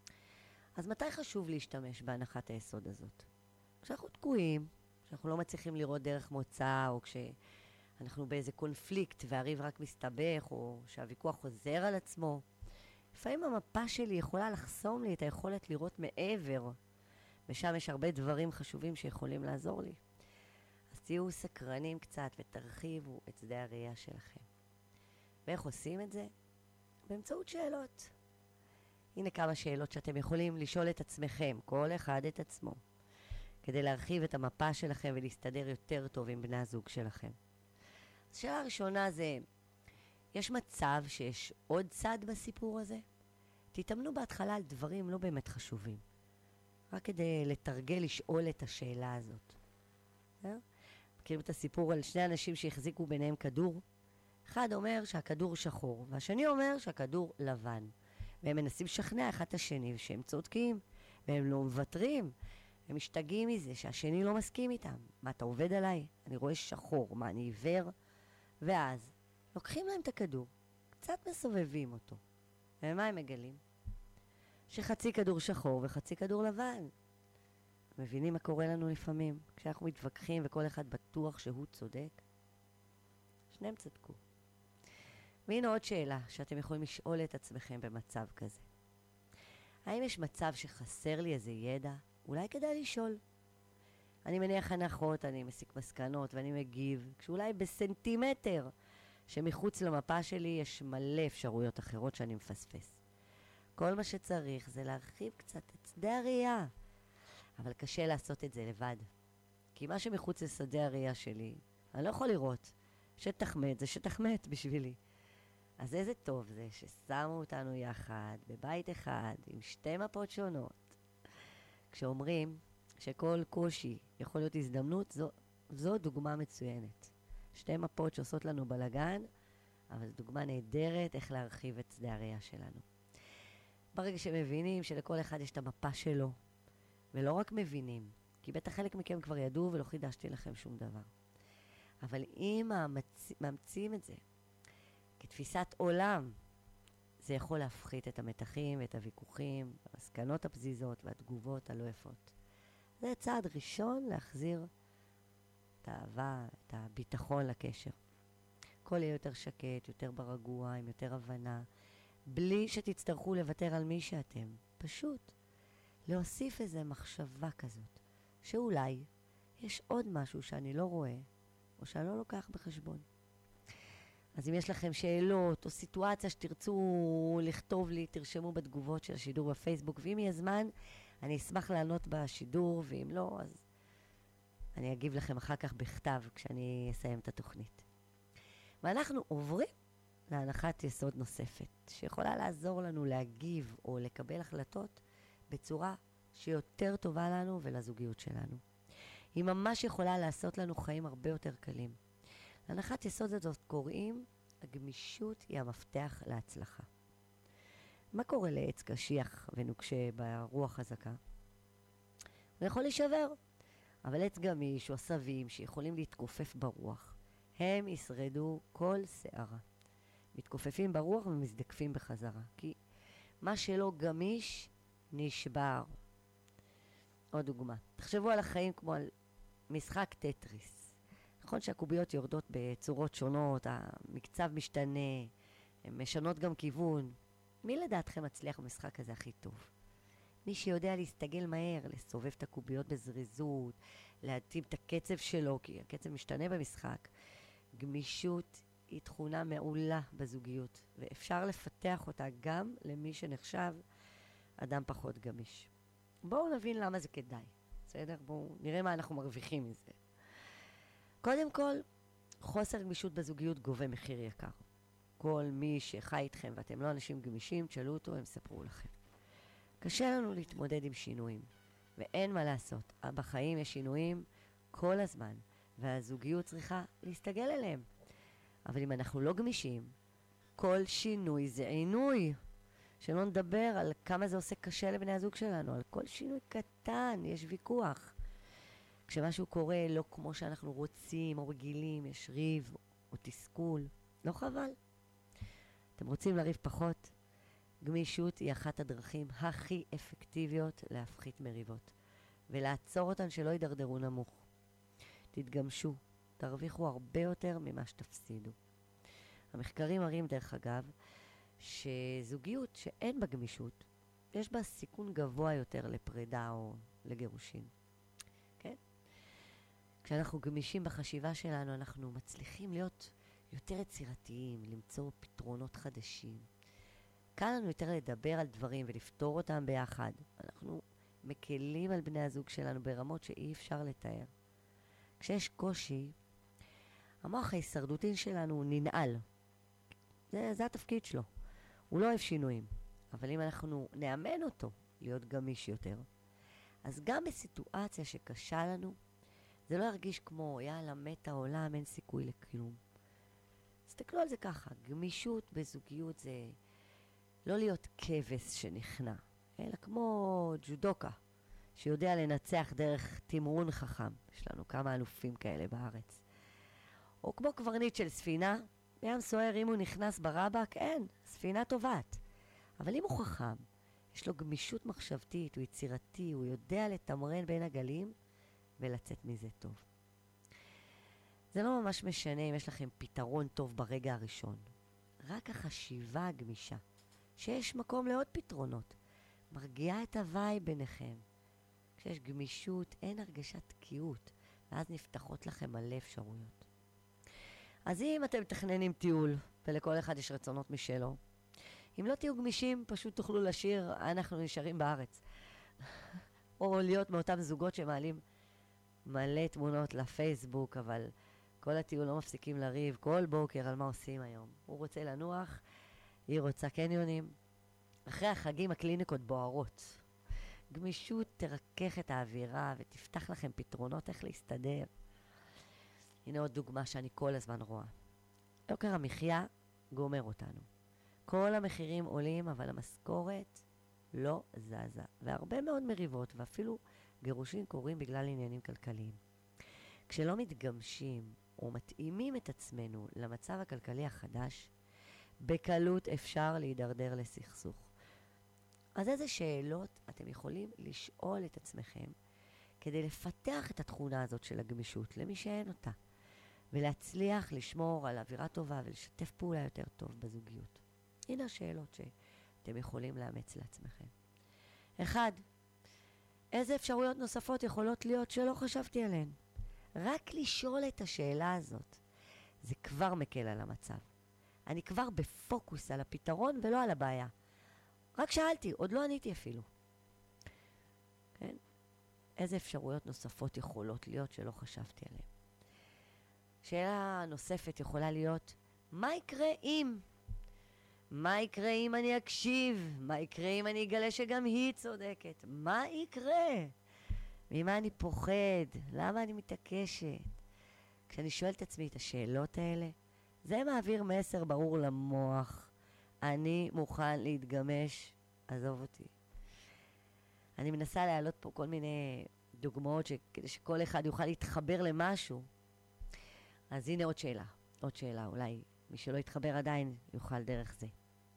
אז מתי חשוב להשתמש בהנחת היסוד הזאת? כשאנחנו תקועים, כשאנחנו לא מצליחים לראות דרך מוצא, או כשאנחנו באיזה קונפליקט והריב רק מסתבך, או שהוויכוח חוזר על עצמו, לפעמים המפה שלי יכולה לחסום לי את היכולת לראות מעבר, ושם יש הרבה דברים חשובים שיכולים לעזור לי. אז תהיו סקרנים קצת ותרחיבו את שדה הראייה שלכם. ואיך עושים את זה? באמצעות שאלות. הנה כמה שאלות שאתם יכולים לשאול את עצמכם, כל אחד את עצמו, כדי להרחיב את המפה שלכם ולהסתדר יותר טוב עם בני הזוג שלכם. אז השאלה הראשונה זה, יש מצב שיש עוד צד בסיפור הזה? תתאמנו בהתחלה על דברים לא באמת חשובים. רק כדי לתרגל לשאול את השאלה הזאת. אה? מכירים את הסיפור על שני אנשים שהחזיקו ביניהם כדור? אחד אומר שהכדור שחור, והשני אומר שהכדור לבן. והם מנסים לשכנע אחד את השני שהם צודקים, והם לא מוותרים. הם משתגעים מזה שהשני לא מסכים איתם. מה, אתה עובד עליי? אני רואה שחור. מה, אני עיוור? ואז לוקחים להם את הכדור, קצת מסובבים אותו. ומה הם מגלים? שחצי כדור שחור וחצי כדור לבן. מבינים מה קורה לנו לפעמים? כשאנחנו מתווכחים וכל אחד בטוח שהוא צודק? שניהם צדקו. והנה עוד שאלה שאתם יכולים לשאול את עצמכם במצב כזה. האם יש מצב שחסר לי איזה ידע? אולי כדאי לשאול. אני מניח הנחות, אני מסיק מסקנות ואני מגיב, כשאולי בסנטימטר שמחוץ למפה שלי יש מלא אפשרויות אחרות שאני מפספס. כל מה שצריך זה להרחיב קצת את שדה הראייה, אבל קשה לעשות את זה לבד. כי מה שמחוץ לשדה הראייה שלי, אני לא יכול לראות. שתחמת זה שתחמת בשבילי. אז איזה טוב זה ששמו אותנו יחד, בבית אחד, עם שתי מפות שונות. כשאומרים שכל קושי יכול להיות הזדמנות, זו, זו דוגמה מצוינת. שתי מפות שעושות לנו בלגן, אבל זו דוגמה נהדרת איך להרחיב את שדה הראייה שלנו. ברגע שמבינים שלכל אחד יש את המפה שלו, ולא רק מבינים, כי בטח חלק מכם כבר ידעו ולא חידשתי לכם שום דבר. אבל אם מאמצ... מאמצים את זה כתפיסת עולם, זה יכול להפחית את המתחים ואת הוויכוחים, המסקנות הפזיזות והתגובות הלא יפות. זה צעד ראשון להחזיר את האהבה, את הביטחון לקשר. הכל יהיה יותר שקט, יותר ברגוע, עם יותר הבנה, בלי שתצטרכו לוותר על מי שאתם. פשוט להוסיף איזו מחשבה כזאת, שאולי יש עוד משהו שאני לא רואה, או שאני לא לוקח בחשבון. אז אם יש לכם שאלות או סיטואציה שתרצו לכתוב לי, תרשמו בתגובות של השידור בפייסבוק, ואם יהיה זמן, אני אשמח לענות בשידור, ואם לא, אז אני אגיב לכם אחר כך בכתב כשאני אסיים את התוכנית. ואנחנו עוברים להנחת יסוד נוספת, שיכולה לעזור לנו להגיב או לקבל החלטות בצורה שיותר טובה לנו ולזוגיות שלנו. היא ממש יכולה לעשות לנו חיים הרבה יותר קלים. להנחת יסוד הזאת קוראים, הגמישות היא המפתח להצלחה. מה קורה לעץ קשיח ונוקשה ברוח חזקה? הוא יכול להישבר, אבל עץ גמיש או עשבים שיכולים להתכופף ברוח, הם ישרדו כל שערה. מתכופפים ברוח ומזדקפים בחזרה, כי מה שלא גמיש נשבר. עוד דוגמה, תחשבו על החיים כמו על משחק טטריס. נכון שהקוביות יורדות בצורות שונות, המקצב משתנה, הן משנות גם כיוון. מי לדעתכם מצליח במשחק הזה הכי טוב? מי שיודע להסתגל מהר, לסובב את הקוביות בזריזות, להתאים את הקצב שלו, כי הקצב משתנה במשחק. גמישות היא תכונה מעולה בזוגיות, ואפשר לפתח אותה גם למי שנחשב אדם פחות גמיש. בואו נבין למה זה כדאי, בסדר? בואו נראה מה אנחנו מרוויחים מזה. קודם כל, חוסר גמישות בזוגיות גובה מחיר יקר. כל מי שחי איתכם ואתם לא אנשים גמישים, תשאלו אותו, הם ספרו לכם. קשה לנו להתמודד עם שינויים, ואין מה לעשות. בחיים יש שינויים כל הזמן, והזוגיות צריכה להסתגל אליהם. אבל אם אנחנו לא גמישים, כל שינוי זה עינוי. שלא נדבר על כמה זה עושה קשה לבני הזוג שלנו, על כל שינוי קטן, יש ויכוח. כשמשהו קורה לא כמו שאנחנו רוצים או רגילים, יש ריב או תסכול, לא חבל. אתם רוצים לריב פחות? גמישות היא אחת הדרכים הכי אפקטיביות להפחית מריבות, ולעצור אותן שלא יידרדרו נמוך. תתגמשו, תרוויחו הרבה יותר ממה שתפסידו. המחקרים מראים דרך אגב, שזוגיות שאין בה גמישות, יש בה סיכון גבוה יותר לפרידה או לגירושין. כן? כשאנחנו גמישים בחשיבה שלנו, אנחנו מצליחים להיות יותר יצירתיים, למצוא פתרונות חדשים. קל לנו יותר לדבר על דברים ולפתור אותם ביחד. אנחנו מקלים על בני הזוג שלנו ברמות שאי אפשר לתאר. כשיש קושי, המוח ההישרדותי שלנו ננעל. זה, זה התפקיד שלו. הוא לא אוהב שינויים. אבל אם אנחנו נאמן אותו להיות גמיש יותר, אז גם בסיטואציה שקשה לנו, זה לא ירגיש כמו, יאללה, מת העולם, אין סיכוי לכלום. תסתכלו על זה ככה, גמישות בזוגיות זה לא להיות כבש שנכנע, אלא כמו ג'ודוקה, שיודע לנצח דרך תמרון חכם. יש לנו כמה אלופים כאלה בארץ. או כמו קברניט של ספינה, בים סוער, אם הוא נכנס ברבק, אין, ספינה טובעת. אבל אם הוא חכם, יש לו גמישות מחשבתית, הוא יצירתי, הוא יודע לתמרן בין הגלים ולצאת מזה טוב. זה לא ממש משנה אם יש לכם פתרון טוב ברגע הראשון. רק החשיבה הגמישה, שיש מקום לעוד פתרונות, מרגיעה את הוואי ביניכם. כשיש גמישות, אין הרגשת תקיעות, ואז נפתחות לכם מלא אפשרויות. אז אם אתם מתכננים טיול, ולכל אחד יש רצונות משלו, אם לא תהיו גמישים, פשוט תוכלו לשיר, אנחנו נשארים בארץ. או להיות מאותם זוגות שמעלים מלא תמונות לפייסבוק, אבל כל הטיול לא מפסיקים לריב, כל בוקר על מה עושים היום. הוא רוצה לנוח, היא רוצה קניונים. אחרי החגים הקליניקות בוערות. גמישות תרכך את האווירה ותפתח לכם פתרונות איך להסתדר. הנה עוד דוגמה שאני כל הזמן רואה. יוקר המחיה גומר אותנו. כל המחירים עולים, אבל המשכורת לא זזה. והרבה מאוד מריבות, ואפילו גירושים קורים בגלל עניינים כלכליים. כשלא מתגמשים או מתאימים את עצמנו למצב הכלכלי החדש, בקלות אפשר להידרדר לסכסוך. אז איזה שאלות אתם יכולים לשאול את עצמכם כדי לפתח את התכונה הזאת של הגמישות למי שאין אותה, ולהצליח לשמור על אווירה טובה ולשתף פעולה יותר טוב בזוגיות? הנה השאלות שאתם יכולים לאמץ לעצמכם. אחד, איזה אפשרויות נוספות יכולות להיות שלא חשבתי עליהן? רק לשאול את השאלה הזאת, זה כבר מקל על המצב. אני כבר בפוקוס על הפתרון ולא על הבעיה. רק שאלתי, עוד לא עניתי אפילו. כן? איזה אפשרויות נוספות יכולות להיות שלא חשבתי עליהן? שאלה נוספת יכולה להיות, מה יקרה אם? מה יקרה אם אני אקשיב? מה יקרה אם אני אגלה שגם היא צודקת? מה יקרה? ממה אני פוחד? למה אני מתעקשת? כשאני שואלת את עצמי את השאלות האלה, זה מעביר מסר ברור למוח. אני מוכן להתגמש, עזוב אותי. אני מנסה להעלות פה כל מיני דוגמאות ש... כדי שכל אחד יוכל להתחבר למשהו. אז הנה עוד שאלה, עוד שאלה, אולי מי שלא יתחבר עדיין יוכל דרך זה.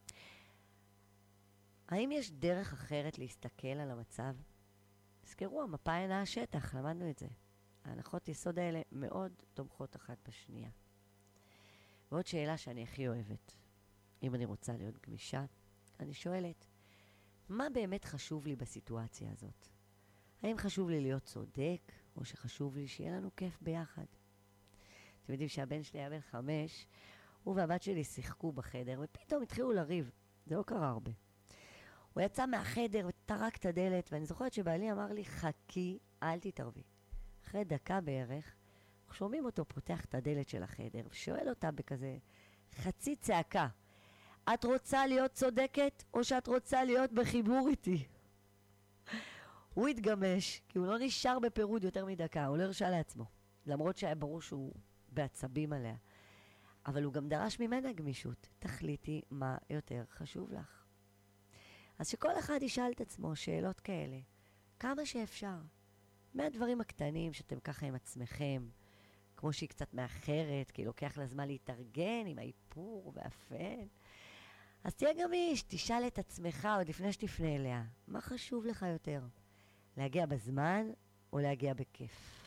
האם יש דרך אחרת להסתכל על המצב? תזכרו, המפה אינה השטח, למדנו את זה. ההנחות יסוד האלה מאוד תומכות אחת בשנייה. ועוד שאלה שאני הכי אוהבת, אם אני רוצה להיות גמישה, אני שואלת, מה באמת חשוב לי בסיטואציה הזאת? האם חשוב לי להיות צודק, או שחשוב לי שיהיה לנו כיף ביחד? אתם יודעים שהבן שלי היה בן חמש, הוא והבת שלי שיחקו בחדר, ופתאום התחילו לריב. זה לא קרה הרבה. הוא יצא מהחדר וטרק את הדלת, ואני זוכרת שבעלי אמר לי, חכי, אל תתערבי. אחרי דקה בערך, אנחנו שומעים אותו פותח את הדלת של החדר, ושואל אותה בכזה חצי צעקה, את רוצה להיות צודקת, או שאת רוצה להיות בחיבור איתי? הוא התגמש, כי הוא לא נשאר בפירוד יותר מדקה, הוא לא הרשה לעצמו. למרות שהיה ברור שהוא בעצבים עליה. אבל הוא גם דרש ממנה גמישות. תחליטי מה יותר חשוב לך. אז שכל אחד ישאל את עצמו שאלות כאלה, כמה שאפשר. מהדברים הקטנים שאתם ככה עם עצמכם, כמו שהיא קצת מאחרת, כי לוקח לה זמן להתארגן עם האיפור והפן. אז תהיה גמיש, תשאל את עצמך עוד לפני שתפנה אליה. מה חשוב לך יותר? להגיע בזמן או להגיע בכיף?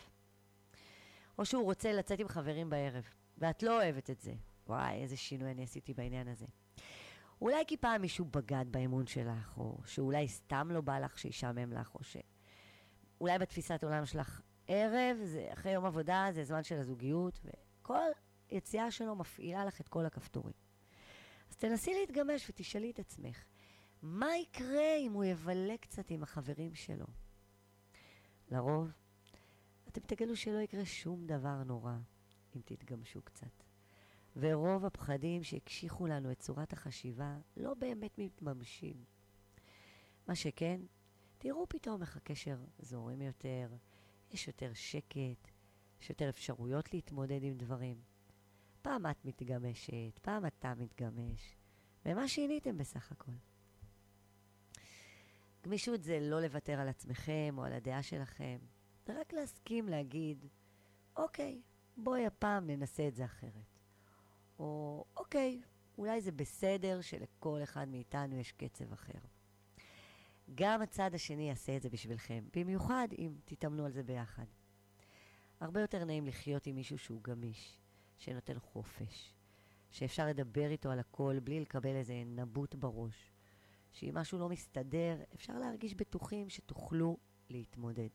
או שהוא רוצה לצאת עם חברים בערב, ואת לא אוהבת את זה. וואי, איזה שינוי אני עשיתי בעניין הזה. אולי כי פעם מישהו בגד באמון שלך, או שאולי סתם לא בא לך שישעמם לך, או שאולי בתפיסת עולם שלך ערב, זה אחרי יום עבודה, זה זמן של הזוגיות, וכל יציאה שלו מפעילה לך את כל הכפתורים. אז תנסי להתגמש ותשאלי את עצמך, מה יקרה אם הוא יבלה קצת עם החברים שלו? לרוב, אתם תגלו שלא יקרה שום דבר נורא אם תתגמשו קצת. ורוב הפחדים שהקשיחו לנו את צורת החשיבה לא באמת מתממשים. מה שכן, תראו פתאום איך הקשר זורם יותר, יש יותר שקט, יש יותר אפשרויות להתמודד עם דברים. פעם את מתגמשת, פעם אתה מתגמש, ומה שיניתם בסך הכל. גמישות זה לא לוותר על עצמכם או על הדעה שלכם, זה רק להסכים להגיד, אוקיי, בואי הפעם ננסה את זה אחרת. או אוקיי, אולי זה בסדר שלכל אחד מאיתנו יש קצב אחר. גם הצד השני יעשה את זה בשבילכם, במיוחד אם תתאמנו על זה ביחד. הרבה יותר נעים לחיות עם מישהו שהוא גמיש, שנותן חופש, שאפשר לדבר איתו על הכל בלי לקבל איזה נבוט בראש, שאם משהו לא מסתדר, אפשר להרגיש בטוחים שתוכלו להתמודד.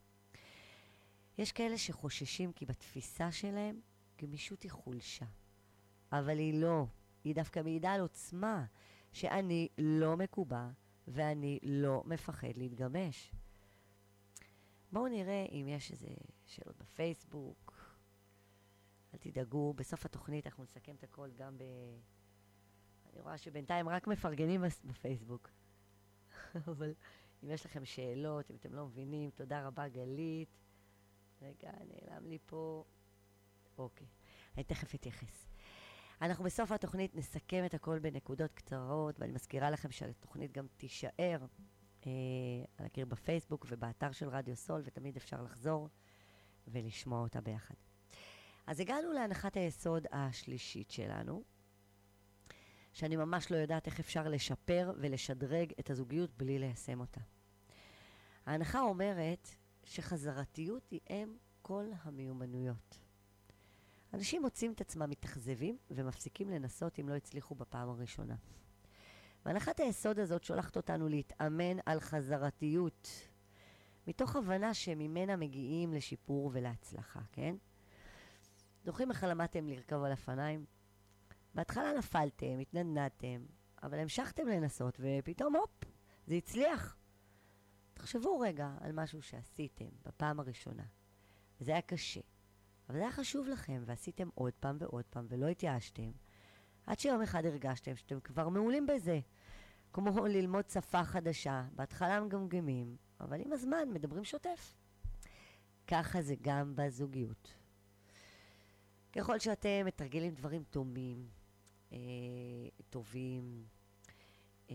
יש כאלה שחוששים כי בתפיסה שלהם גמישות היא חולשה. אבל היא לא, היא דווקא מעידה על עוצמה, שאני לא מקובע ואני לא מפחד להתגמש. בואו נראה אם יש איזה שאלות בפייסבוק. אל תדאגו, בסוף התוכנית אנחנו נסכם את הכל גם ב... אני רואה שבינתיים רק מפרגנים בפייסבוק. אבל אם יש לכם שאלות, אם אתם לא מבינים, תודה רבה גלית. רגע, נעלם לי פה. אוקיי, אני תכף אתייחס. אנחנו בסוף התוכנית נסכם את הכל בנקודות קצרות, ואני מזכירה לכם שהתוכנית גם תישאר אה, על הקיר בפייסבוק ובאתר של רדיו סול, ותמיד אפשר לחזור ולשמוע אותה ביחד. אז הגענו להנחת היסוד השלישית שלנו, שאני ממש לא יודעת איך אפשר לשפר ולשדרג את הזוגיות בלי ליישם אותה. ההנחה אומרת שחזרתיות היא אם כל המיומנויות. אנשים מוצאים את עצמם מתאכזבים ומפסיקים לנסות אם לא הצליחו בפעם הראשונה. והנחת היסוד הזאת שולחת אותנו להתאמן על חזרתיות, מתוך הבנה שממנה מגיעים לשיפור ולהצלחה, כן? זוכרים איך למדתם לרכב על אופניים? בהתחלה נפלתם, התנדנדתם, אבל המשכתם לנסות ופתאום הופ, זה הצליח. תחשבו רגע על משהו שעשיתם בפעם הראשונה, וזה היה קשה. אבל זה היה חשוב לכם, ועשיתם עוד פעם ועוד פעם, ולא התייאשתם, עד שיום אחד הרגשתם שאתם כבר מעולים בזה. כמו ללמוד שפה חדשה, בהתחלה מגמגמים, אבל עם הזמן מדברים שוטף. ככה זה גם בזוגיות. ככל שאתם מתרגלים דברים דומים, אה, טובים, אה,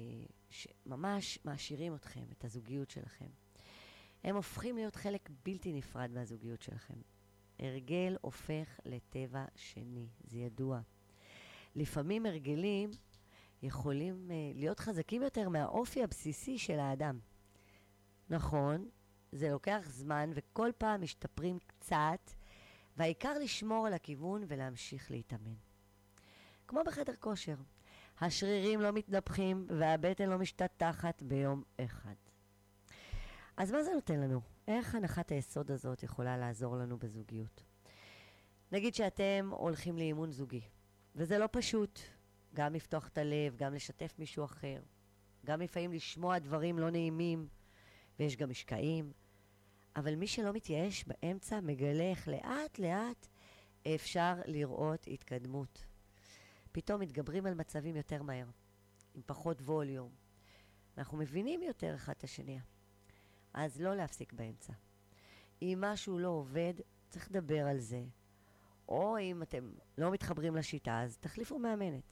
שממש מעשירים אתכם, את הזוגיות שלכם. הם הופכים להיות חלק בלתי נפרד מהזוגיות שלכם. הרגל הופך לטבע שני, זה ידוע. לפעמים הרגלים יכולים uh, להיות חזקים יותר מהאופי הבסיסי של האדם. נכון, זה לוקח זמן וכל פעם משתפרים קצת, והעיקר לשמור על הכיוון ולהמשיך להתאמן. כמו בחדר כושר, השרירים לא מתנפחים והבטן לא משתטחת ביום אחד. אז מה זה נותן לנו? איך הנחת היסוד הזאת יכולה לעזור לנו בזוגיות? נגיד שאתם הולכים לאימון זוגי, וזה לא פשוט. גם לפתוח את הלב, גם לשתף מישהו אחר, גם לפעמים לשמוע דברים לא נעימים, ויש גם משקעים. אבל מי שלא מתייאש באמצע מגלה איך לאט לאט אפשר לראות התקדמות. פתאום מתגברים על מצבים יותר מהר, עם פחות ווליום. אנחנו מבינים יותר אחד את השנייה. אז לא להפסיק באמצע. אם משהו לא עובד, צריך לדבר על זה. או אם אתם לא מתחברים לשיטה, אז תחליפו מאמנת.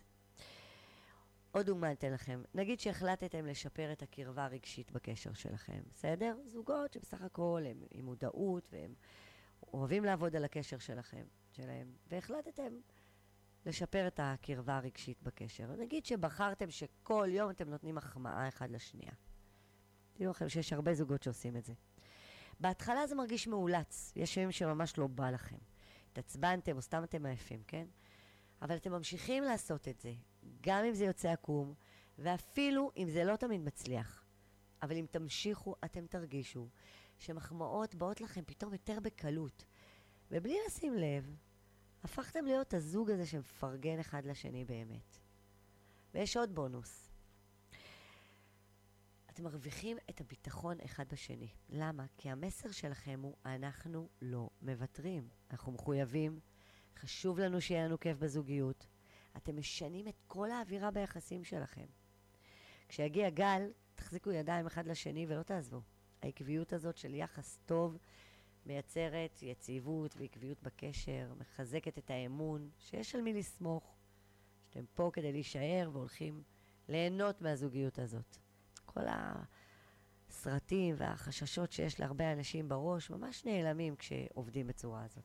עוד דוגמה אתן לכם. נגיד שהחלטתם לשפר את הקרבה הרגשית בקשר שלכם. בסדר? זוגות שבסך הכל הם עם מודעות והם אוהבים לעבוד על הקשר שלכם, שלהם. והחלטתם לשפר את הקרבה הרגשית בקשר. נגיד שבחרתם שכל יום אתם נותנים מחמאה אחד לשנייה. תראו לכם שיש הרבה זוגות שעושים את זה. בהתחלה זה מרגיש מאולץ. יש ימים שממש לא בא לכם. תצבנתם או סתם אתם מעפים, כן? אבל אתם ממשיכים לעשות את זה, גם אם זה יוצא עקום, ואפילו אם זה לא תמיד מצליח. אבל אם תמשיכו, אתם תרגישו שמחמאות באות לכם פתאום יותר בקלות. ובלי לשים לב, הפכתם להיות הזוג הזה שמפרגן אחד לשני באמת. ויש עוד בונוס. אתם מרוויחים את הביטחון אחד בשני. למה? כי המסר שלכם הוא, אנחנו לא מוותרים. אנחנו מחויבים, חשוב לנו שיהיה לנו כיף בזוגיות. אתם משנים את כל האווירה ביחסים שלכם. כשיגיע גל, תחזיקו ידיים אחד לשני ולא תעזבו. העקביות הזאת של יחס טוב מייצרת יציבות ועקביות בקשר, מחזקת את האמון, שיש על מי לסמוך, שאתם פה כדי להישאר והולכים ליהנות מהזוגיות הזאת. כל הסרטים והחששות שיש להרבה אנשים בראש ממש נעלמים כשעובדים בצורה הזאת.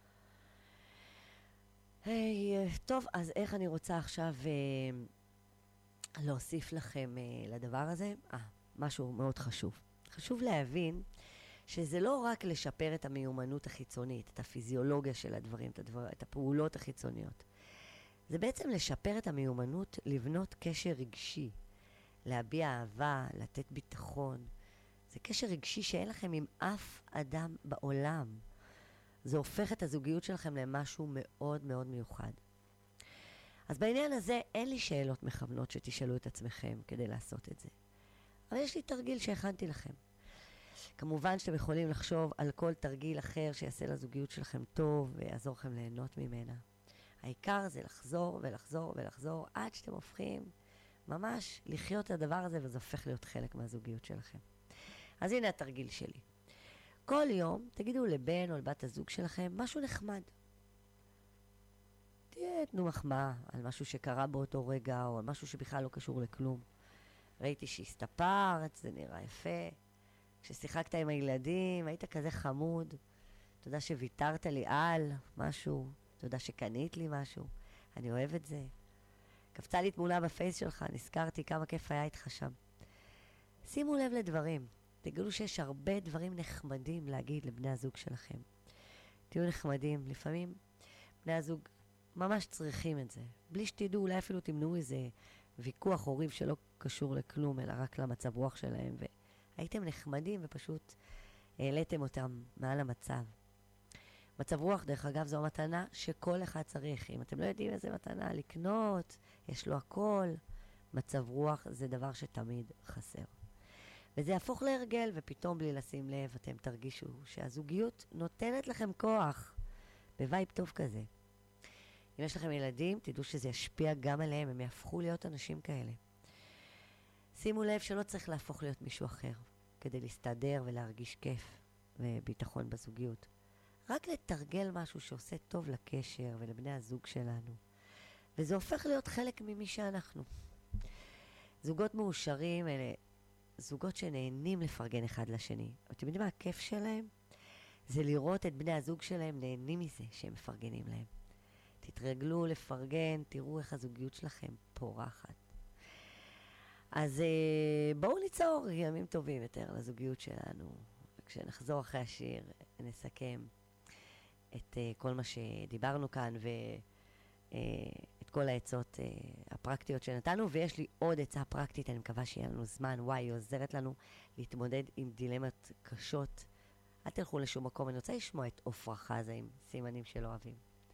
היי, hey, טוב, אז איך אני רוצה עכשיו uh, להוסיף לכם uh, לדבר הזה? אה, משהו מאוד חשוב. חשוב להבין שזה לא רק לשפר את המיומנות החיצונית, את הפיזיולוגיה של הדברים, את, הדבר, את הפעולות החיצוניות. זה בעצם לשפר את המיומנות לבנות קשר רגשי, להביע אהבה, לתת ביטחון. זה קשר רגשי שאין לכם עם אף אדם בעולם. זה הופך את הזוגיות שלכם למשהו מאוד מאוד מיוחד. אז בעניין הזה אין לי שאלות מכוונות שתשאלו את עצמכם כדי לעשות את זה. אבל יש לי תרגיל שהכנתי לכם. כמובן שאתם יכולים לחשוב על כל תרגיל אחר שיעשה לזוגיות שלכם טוב ויעזור לכם ליהנות ממנה. העיקר זה לחזור ולחזור ולחזור עד שאתם הופכים ממש לחיות את הדבר הזה וזה הופך להיות חלק מהזוגיות שלכם. אז הנה התרגיל שלי. כל יום תגידו לבן או לבת הזוג שלכם משהו נחמד. תנו מחמאה על משהו שקרה באותו רגע או על משהו שבכלל לא קשור לכלום. ראיתי שהסתפרת, זה נראה יפה. כששיחקת עם הילדים, היית כזה חמוד. תודה שוויתרת לי על משהו. תודה שקנית לי משהו. אני אוהב את זה. קפצה לי תמונה בפייס שלך, נזכרתי כמה כיף היה איתך שם. שימו לב לדברים. תגלו שיש הרבה דברים נחמדים להגיד לבני הזוג שלכם. תהיו נחמדים. לפעמים בני הזוג ממש צריכים את זה. בלי שתדעו, אולי אפילו תמנעו איזה ויכוח הוריב שלא קשור לכלום, אלא רק למצב רוח שלהם. והייתם נחמדים ופשוט העליתם אותם מעל המצב. מצב רוח, דרך אגב, זו המתנה שכל אחד צריך. אם אתם לא יודעים איזה מתנה לקנות, יש לו הכל. מצב רוח זה דבר שתמיד חסר. וזה יהפוך להרגל, ופתאום בלי לשים לב, אתם תרגישו שהזוגיות נותנת לכם כוח, בווייב טוב כזה. אם יש לכם ילדים, תדעו שזה ישפיע גם עליהם, הם יהפכו להיות אנשים כאלה. שימו לב שלא צריך להפוך להיות מישהו אחר, כדי להסתדר ולהרגיש כיף וביטחון בזוגיות. רק לתרגל משהו שעושה טוב לקשר ולבני הזוג שלנו. וזה הופך להיות חלק ממי שאנחנו. זוגות מאושרים אלה זוגות שנהנים לפרגן אחד לשני. אתם יודעים מה הכיף שלהם? זה לראות את בני הזוג שלהם נהנים מזה שהם מפרגנים להם. תתרגלו לפרגן, תראו איך הזוגיות שלכם פורחת. אז בואו ליצור ימים טובים יותר לזוגיות שלנו. כשנחזור אחרי השיר, נסכם את כל מה שדיברנו כאן ואת כל העצות הפרקטיות שנתנו, ויש לי עוד עצה פרקטית, אני מקווה שיהיה לנו זמן. וואי, היא עוזרת לנו להתמודד עם דילמות קשות. אל תלכו לשום מקום, אני רוצה לשמוע את עופרה חזה עם סימנים של אוהבים.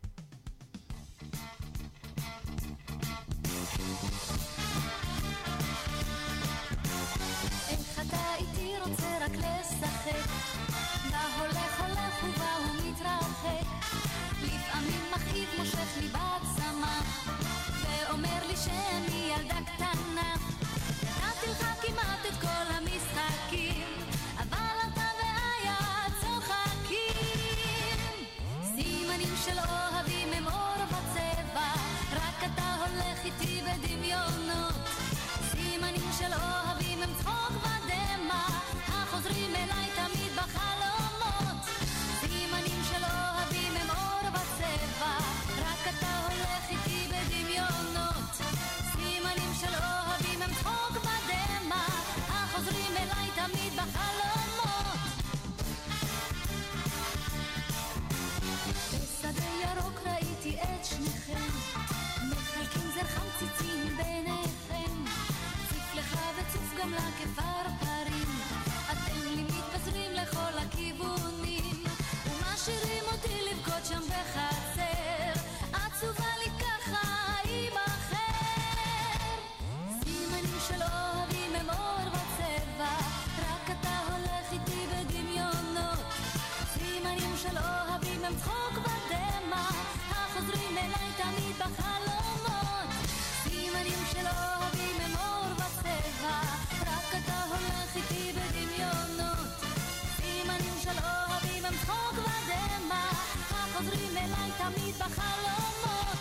איך אתה איתי רוצה רק לשחק, מה הולך הולך ובה הוא מתרחק, לפעמים מכאיב מושך לי בעצמה ואומר לי שאני ילדה קטנה. נתתי לך כמעט את כל המשחקים, אבל אתה ואיה צוחקים. סימנים של אוהבים הם אור וצבע, רק אתה הולך איתי בדמיונות. סימנים של אוהבים הם צחוק ודמע, החוזרים אליי תמיד בחלומות. סימנים של אוהבים הם אור וצבע, רק אתה הולך איתי בדמיונות. סימנים של אוהבים הם צחוק ודמע, החוזרים אליי תמיד בחלומות. בשדה ירוק ראיתי את שניכם, מחלקים זר חמציצים ביניכם, ציף לך וצוף גם לה כפרפרים, אתם לי מתפזרים לכל הכיוונים ומשאירים אותי לבכות שם בחצר, עצובה לי ככה עם אחר. סימנים של אוהבים הם אור וצבע, רק אתה הולך איתי בדמיונות. סימנים של אוהבים הם צחוק ודמע, החוזרים אליי תמיד בחלומות. סימנים של אוהבים הם אור וצבע, רק אתה הולך איתי בדמיונות. סימנים של אוהבים הם צחוק ודמע, החוזרים אליי תמיד בחלומות.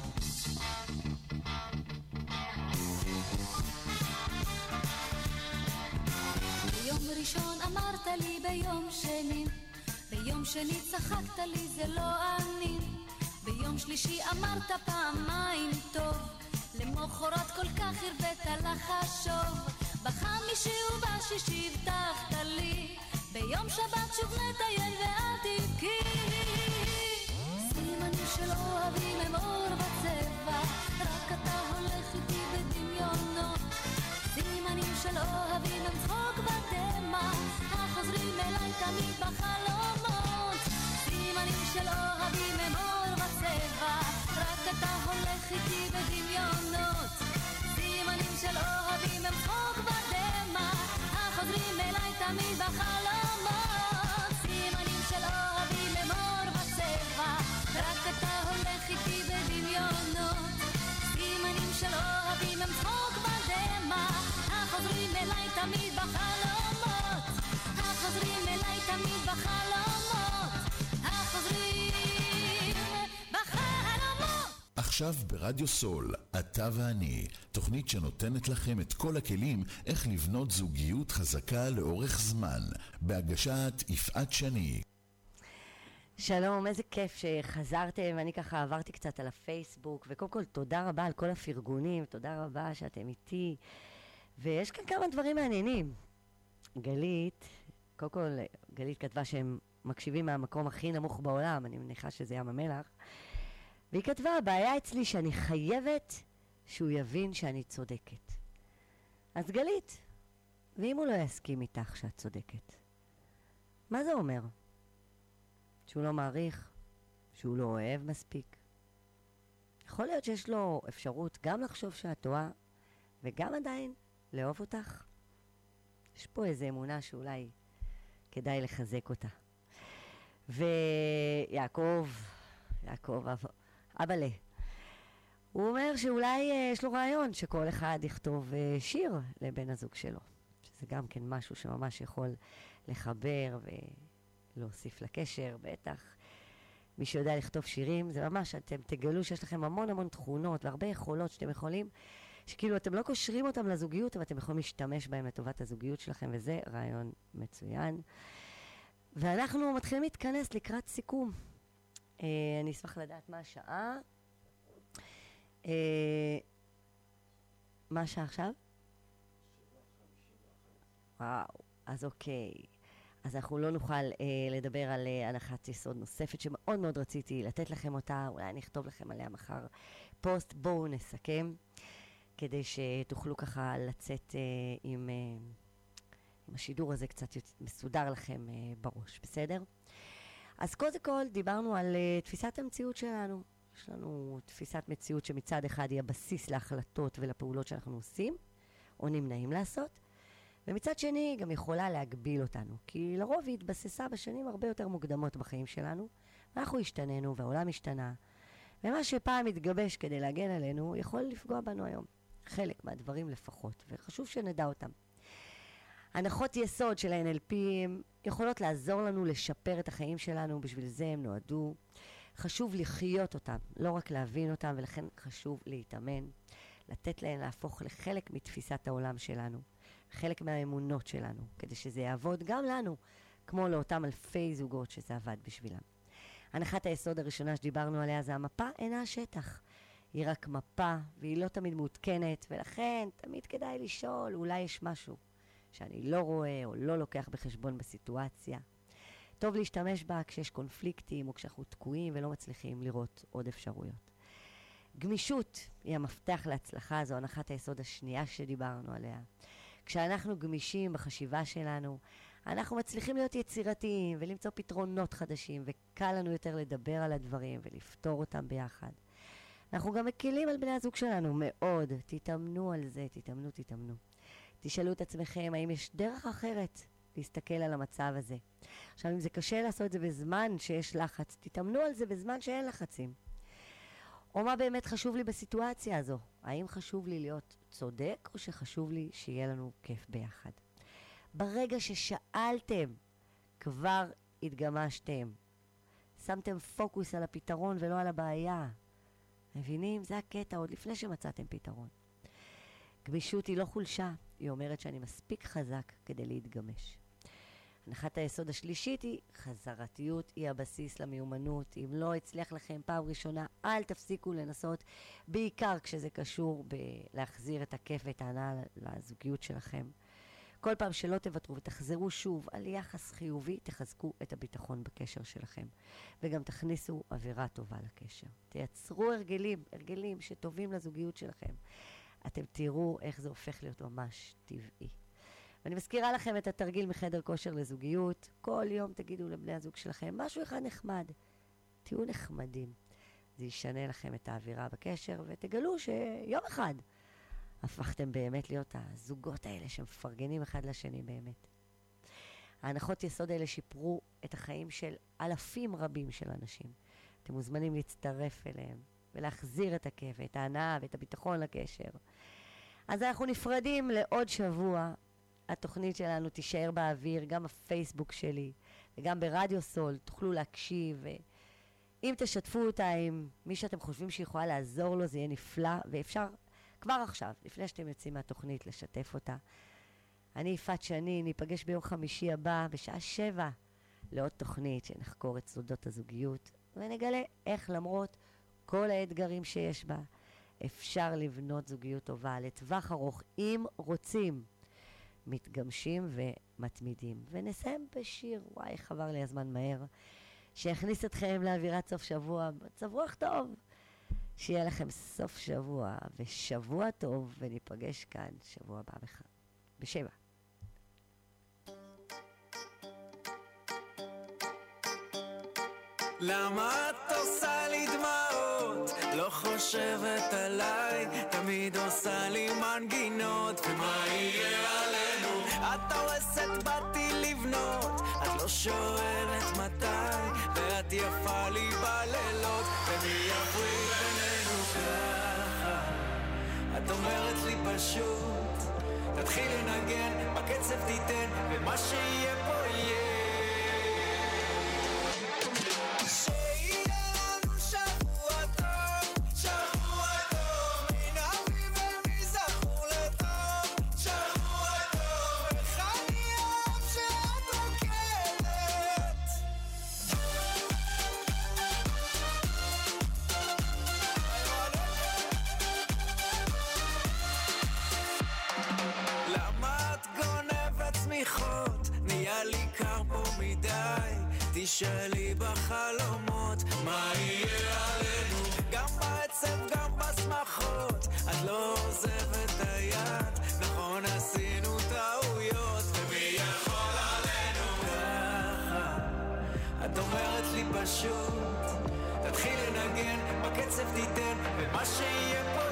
ביום ראשון אמרת לי ביום שני, ביום שני צחקת לי זה לא אני, ביום שלישי אמרת פעמיים טוב, למחרת כל כך הרבאת לחשוב, בחמישי ובשישי הבטחת לי, ביום שבת שוב נטייל ואל תבכי. סימנים של אוהבים הם אור וצבע, רק אתה הולך איתי בדמיונות. סימנים של אוהבים הם צחוק ודמע, החוזרים אליי תמיד בחלומות. סימנים של אוהבים הם אור וצבע, רק אתה הולך איתי בדמיונות. סימנים של אוהבים הם צחוק ודמע, החוזרים אליי תמיד בחלומות. סימנים של אוהבים הם אור וצבע, רק אתה הולך איתי בדמיונות. סימנים של אוהבים הם צחוק ודמע, החוזרים אליי תמיד בחלומות. החוזרים אליי תמיד בחלומות, החוזרים בחלומות. עכשיו ברדיו סול, אתה ואני, תוכנית שנותנת לכם את כל הכלים איך לבנות זוגיות חזקה לאורך זמן, בהגשת יפעת שני. שלום, איזה כיף שחזרתם. אני ככה עברתי קצת על הפייסבוק, וקודם כל תודה רבה על כל הפרגונים, תודה רבה שאתם איתי, ויש כאן כמה דברים מעניינים. גלית, קודם כל גלית כתבה שהם מקשיבים מהמקום הכי נמוך בעולם, אני מניחה שזה ים המלח, והיא כתבה, הבעיה אצלי שאני חייבת שהוא יבין שאני צודקת. אז גלית, ואם הוא לא יסכים איתך שאת צודקת, מה זה אומר? שהוא לא מעריך? שהוא לא אוהב מספיק? יכול להיות שיש לו אפשרות גם לחשוב שאת טועה, וגם עדיין לאהוב אותך? יש פה איזו אמונה שאולי כדאי לחזק אותה. ויעקב, יעקב, אבא לה, הוא אומר שאולי יש לו רעיון שכל אחד יכתוב שיר לבן הזוג שלו, שזה גם כן משהו שממש יכול לחבר ולהוסיף לקשר. בטח מי שיודע לכתוב שירים, זה ממש, אתם תגלו שיש לכם המון המון תכונות והרבה יכולות שאתם יכולים, שכאילו אתם לא קושרים אותם לזוגיות, אבל אתם יכולים להשתמש בהם לטובת הזוגיות שלכם, וזה רעיון מצוין. ואנחנו מתחילים להתכנס לקראת סיכום. אה, אני אשמח לדעת מה השעה. אה, מה השעה עכשיו? וואו, אז אוקיי. אז אנחנו לא נוכל אה, לדבר על אה, הנחת יסוד נוספת שמאוד מאוד רציתי לתת לכם אותה, אולי אני אכתוב לכם עליה מחר פוסט. בואו נסכם, כדי שתוכלו ככה לצאת אה, עם, אה, עם השידור הזה קצת מסודר לכם אה, בראש, בסדר? אז קודם כל דיברנו על אה, תפיסת המציאות שלנו. יש לנו תפיסת מציאות שמצד אחד היא הבסיס להחלטות ולפעולות שאנחנו עושים, או נמנעים לעשות, ומצד שני גם יכולה להגביל אותנו, כי לרוב היא התבססה בשנים הרבה יותר מוקדמות בחיים שלנו, ואנחנו השתננו והעולם השתנה, ומה שפעם מתגבש כדי להגן עלינו יכול לפגוע בנו היום. חלק מהדברים לפחות, וחשוב שנדע אותם. הנחות יסוד של ה-אן אל פי יכולות לעזור לנו לשפר את החיים שלנו, בשביל זה הם נועדו. חשוב לחיות אותם, לא רק להבין אותם, ולכן חשוב להתאמן, לתת להם להפוך לחלק מתפיסת העולם שלנו, חלק מהאמונות שלנו, כדי שזה יעבוד גם לנו, כמו לאותם אלפי זוגות שזה עבד בשבילם. הנחת היסוד הראשונה שדיברנו עליה זה המפה אינה השטח. היא רק מפה, והיא לא תמיד מעודכנת, ולכן תמיד כדאי לשאול, אולי יש משהו שאני לא רואה או לא לוקח בחשבון בסיטואציה. טוב להשתמש בה כשיש קונפליקטים או כשאנחנו תקועים ולא מצליחים לראות עוד אפשרויות. גמישות היא המפתח להצלחה, זו הנחת היסוד השנייה שדיברנו עליה. כשאנחנו גמישים בחשיבה שלנו, אנחנו מצליחים להיות יצירתיים ולמצוא פתרונות חדשים, וקל לנו יותר לדבר על הדברים ולפתור אותם ביחד. אנחנו גם מקילים על בני הזוג שלנו מאוד. תתאמנו על זה, תתאמנו, תתאמנו. תשאלו את עצמכם האם יש דרך אחרת להסתכל על המצב הזה. עכשיו, אם זה קשה לעשות את זה בזמן שיש לחץ, תתאמנו על זה בזמן שאין לחצים. או מה באמת חשוב לי בסיטואציה הזו? האם חשוב לי להיות צודק, או שחשוב לי שיהיה לנו כיף ביחד? ברגע ששאלתם, כבר התגמשתם. שמתם פוקוס על הפתרון ולא על הבעיה. מבינים? זה הקטע, עוד לפני שמצאתם פתרון. גמישות היא לא חולשה, היא אומרת שאני מספיק חזק כדי להתגמש. הנחת היסוד השלישית היא חזרתיות, היא הבסיס למיומנות. אם לא הצליח לכם פעם ראשונה, אל תפסיקו לנסות, בעיקר כשזה קשור בלהחזיר את הכיף ואת הענה לזוגיות שלכם. כל פעם שלא תוותרו ותחזרו שוב על יחס חיובי, תחזקו את הביטחון בקשר שלכם. וגם תכניסו אווירה טובה לקשר. תייצרו הרגלים, הרגלים שטובים לזוגיות שלכם. אתם תראו איך זה הופך להיות ממש טבעי. ואני מזכירה לכם את התרגיל מחדר כושר לזוגיות. כל יום תגידו לבני הזוג שלכם משהו אחד נחמד. תהיו נחמדים. זה ישנה לכם את האווירה בקשר, ותגלו שיום אחד הפכתם באמת להיות הזוגות האלה שמפרגנים אחד לשני באמת. ההנחות יסוד האלה שיפרו את החיים של אלפים רבים של אנשים. אתם מוזמנים להצטרף אליהם ולהחזיר את הכיף ואת ההנאה ואת הביטחון לקשר. אז אנחנו נפרדים לעוד שבוע. התוכנית שלנו תישאר באוויר, גם בפייסבוק שלי וגם ברדיו סול. תוכלו להקשיב, ואם תשתפו אותה עם מי שאתם חושבים שיכולה לעזור לו, זה יהיה נפלא, ואפשר כבר עכשיו, לפני שאתם יוצאים מהתוכנית, לשתף אותה. אני יפעת שני, ניפגש ביום חמישי הבא בשעה שבע לעוד תוכנית שנחקור את סודות הזוגיות, ונגלה איך למרות כל האתגרים שיש בה, אפשר לבנות זוגיות טובה לטווח ארוך, אם רוצים, מתגמשים ומתמידים. ונסיים בשיר, וואי, חבר לי הזמן מהר, שיכניס אתכם לאווירת סוף שבוע, מצב רוח טוב. שיהיה לכם סוף שבוע ושבוע טוב, וניפגש כאן שבוע הבא בח... בשבע. למה את עושה לי דמעות? לא חושבת עליי, תמיד עושה לי מנגינות. ומה יהיה עלינו? את הורסת באתי לבנות, את לא שואלת מתי, ואת יפה לי בלילות, ומי יפריד בינינו ככה? את אומרת לי פשוט, תתחיל לנגן, בקצב תיתן, ומה שיהיה פה יהיה. שיהיה היה לי קר פה מדי, תשאלי בחלומות מה יהיה עלינו, גם בעצב גם בשמחות, את לא עוזבת את היד, נכון עשינו טעויות, ומי יכול עלינו ככה, את אומרת לי פשוט, תתחיל לנגן, בקצב תיתן, ומה שיהיה פה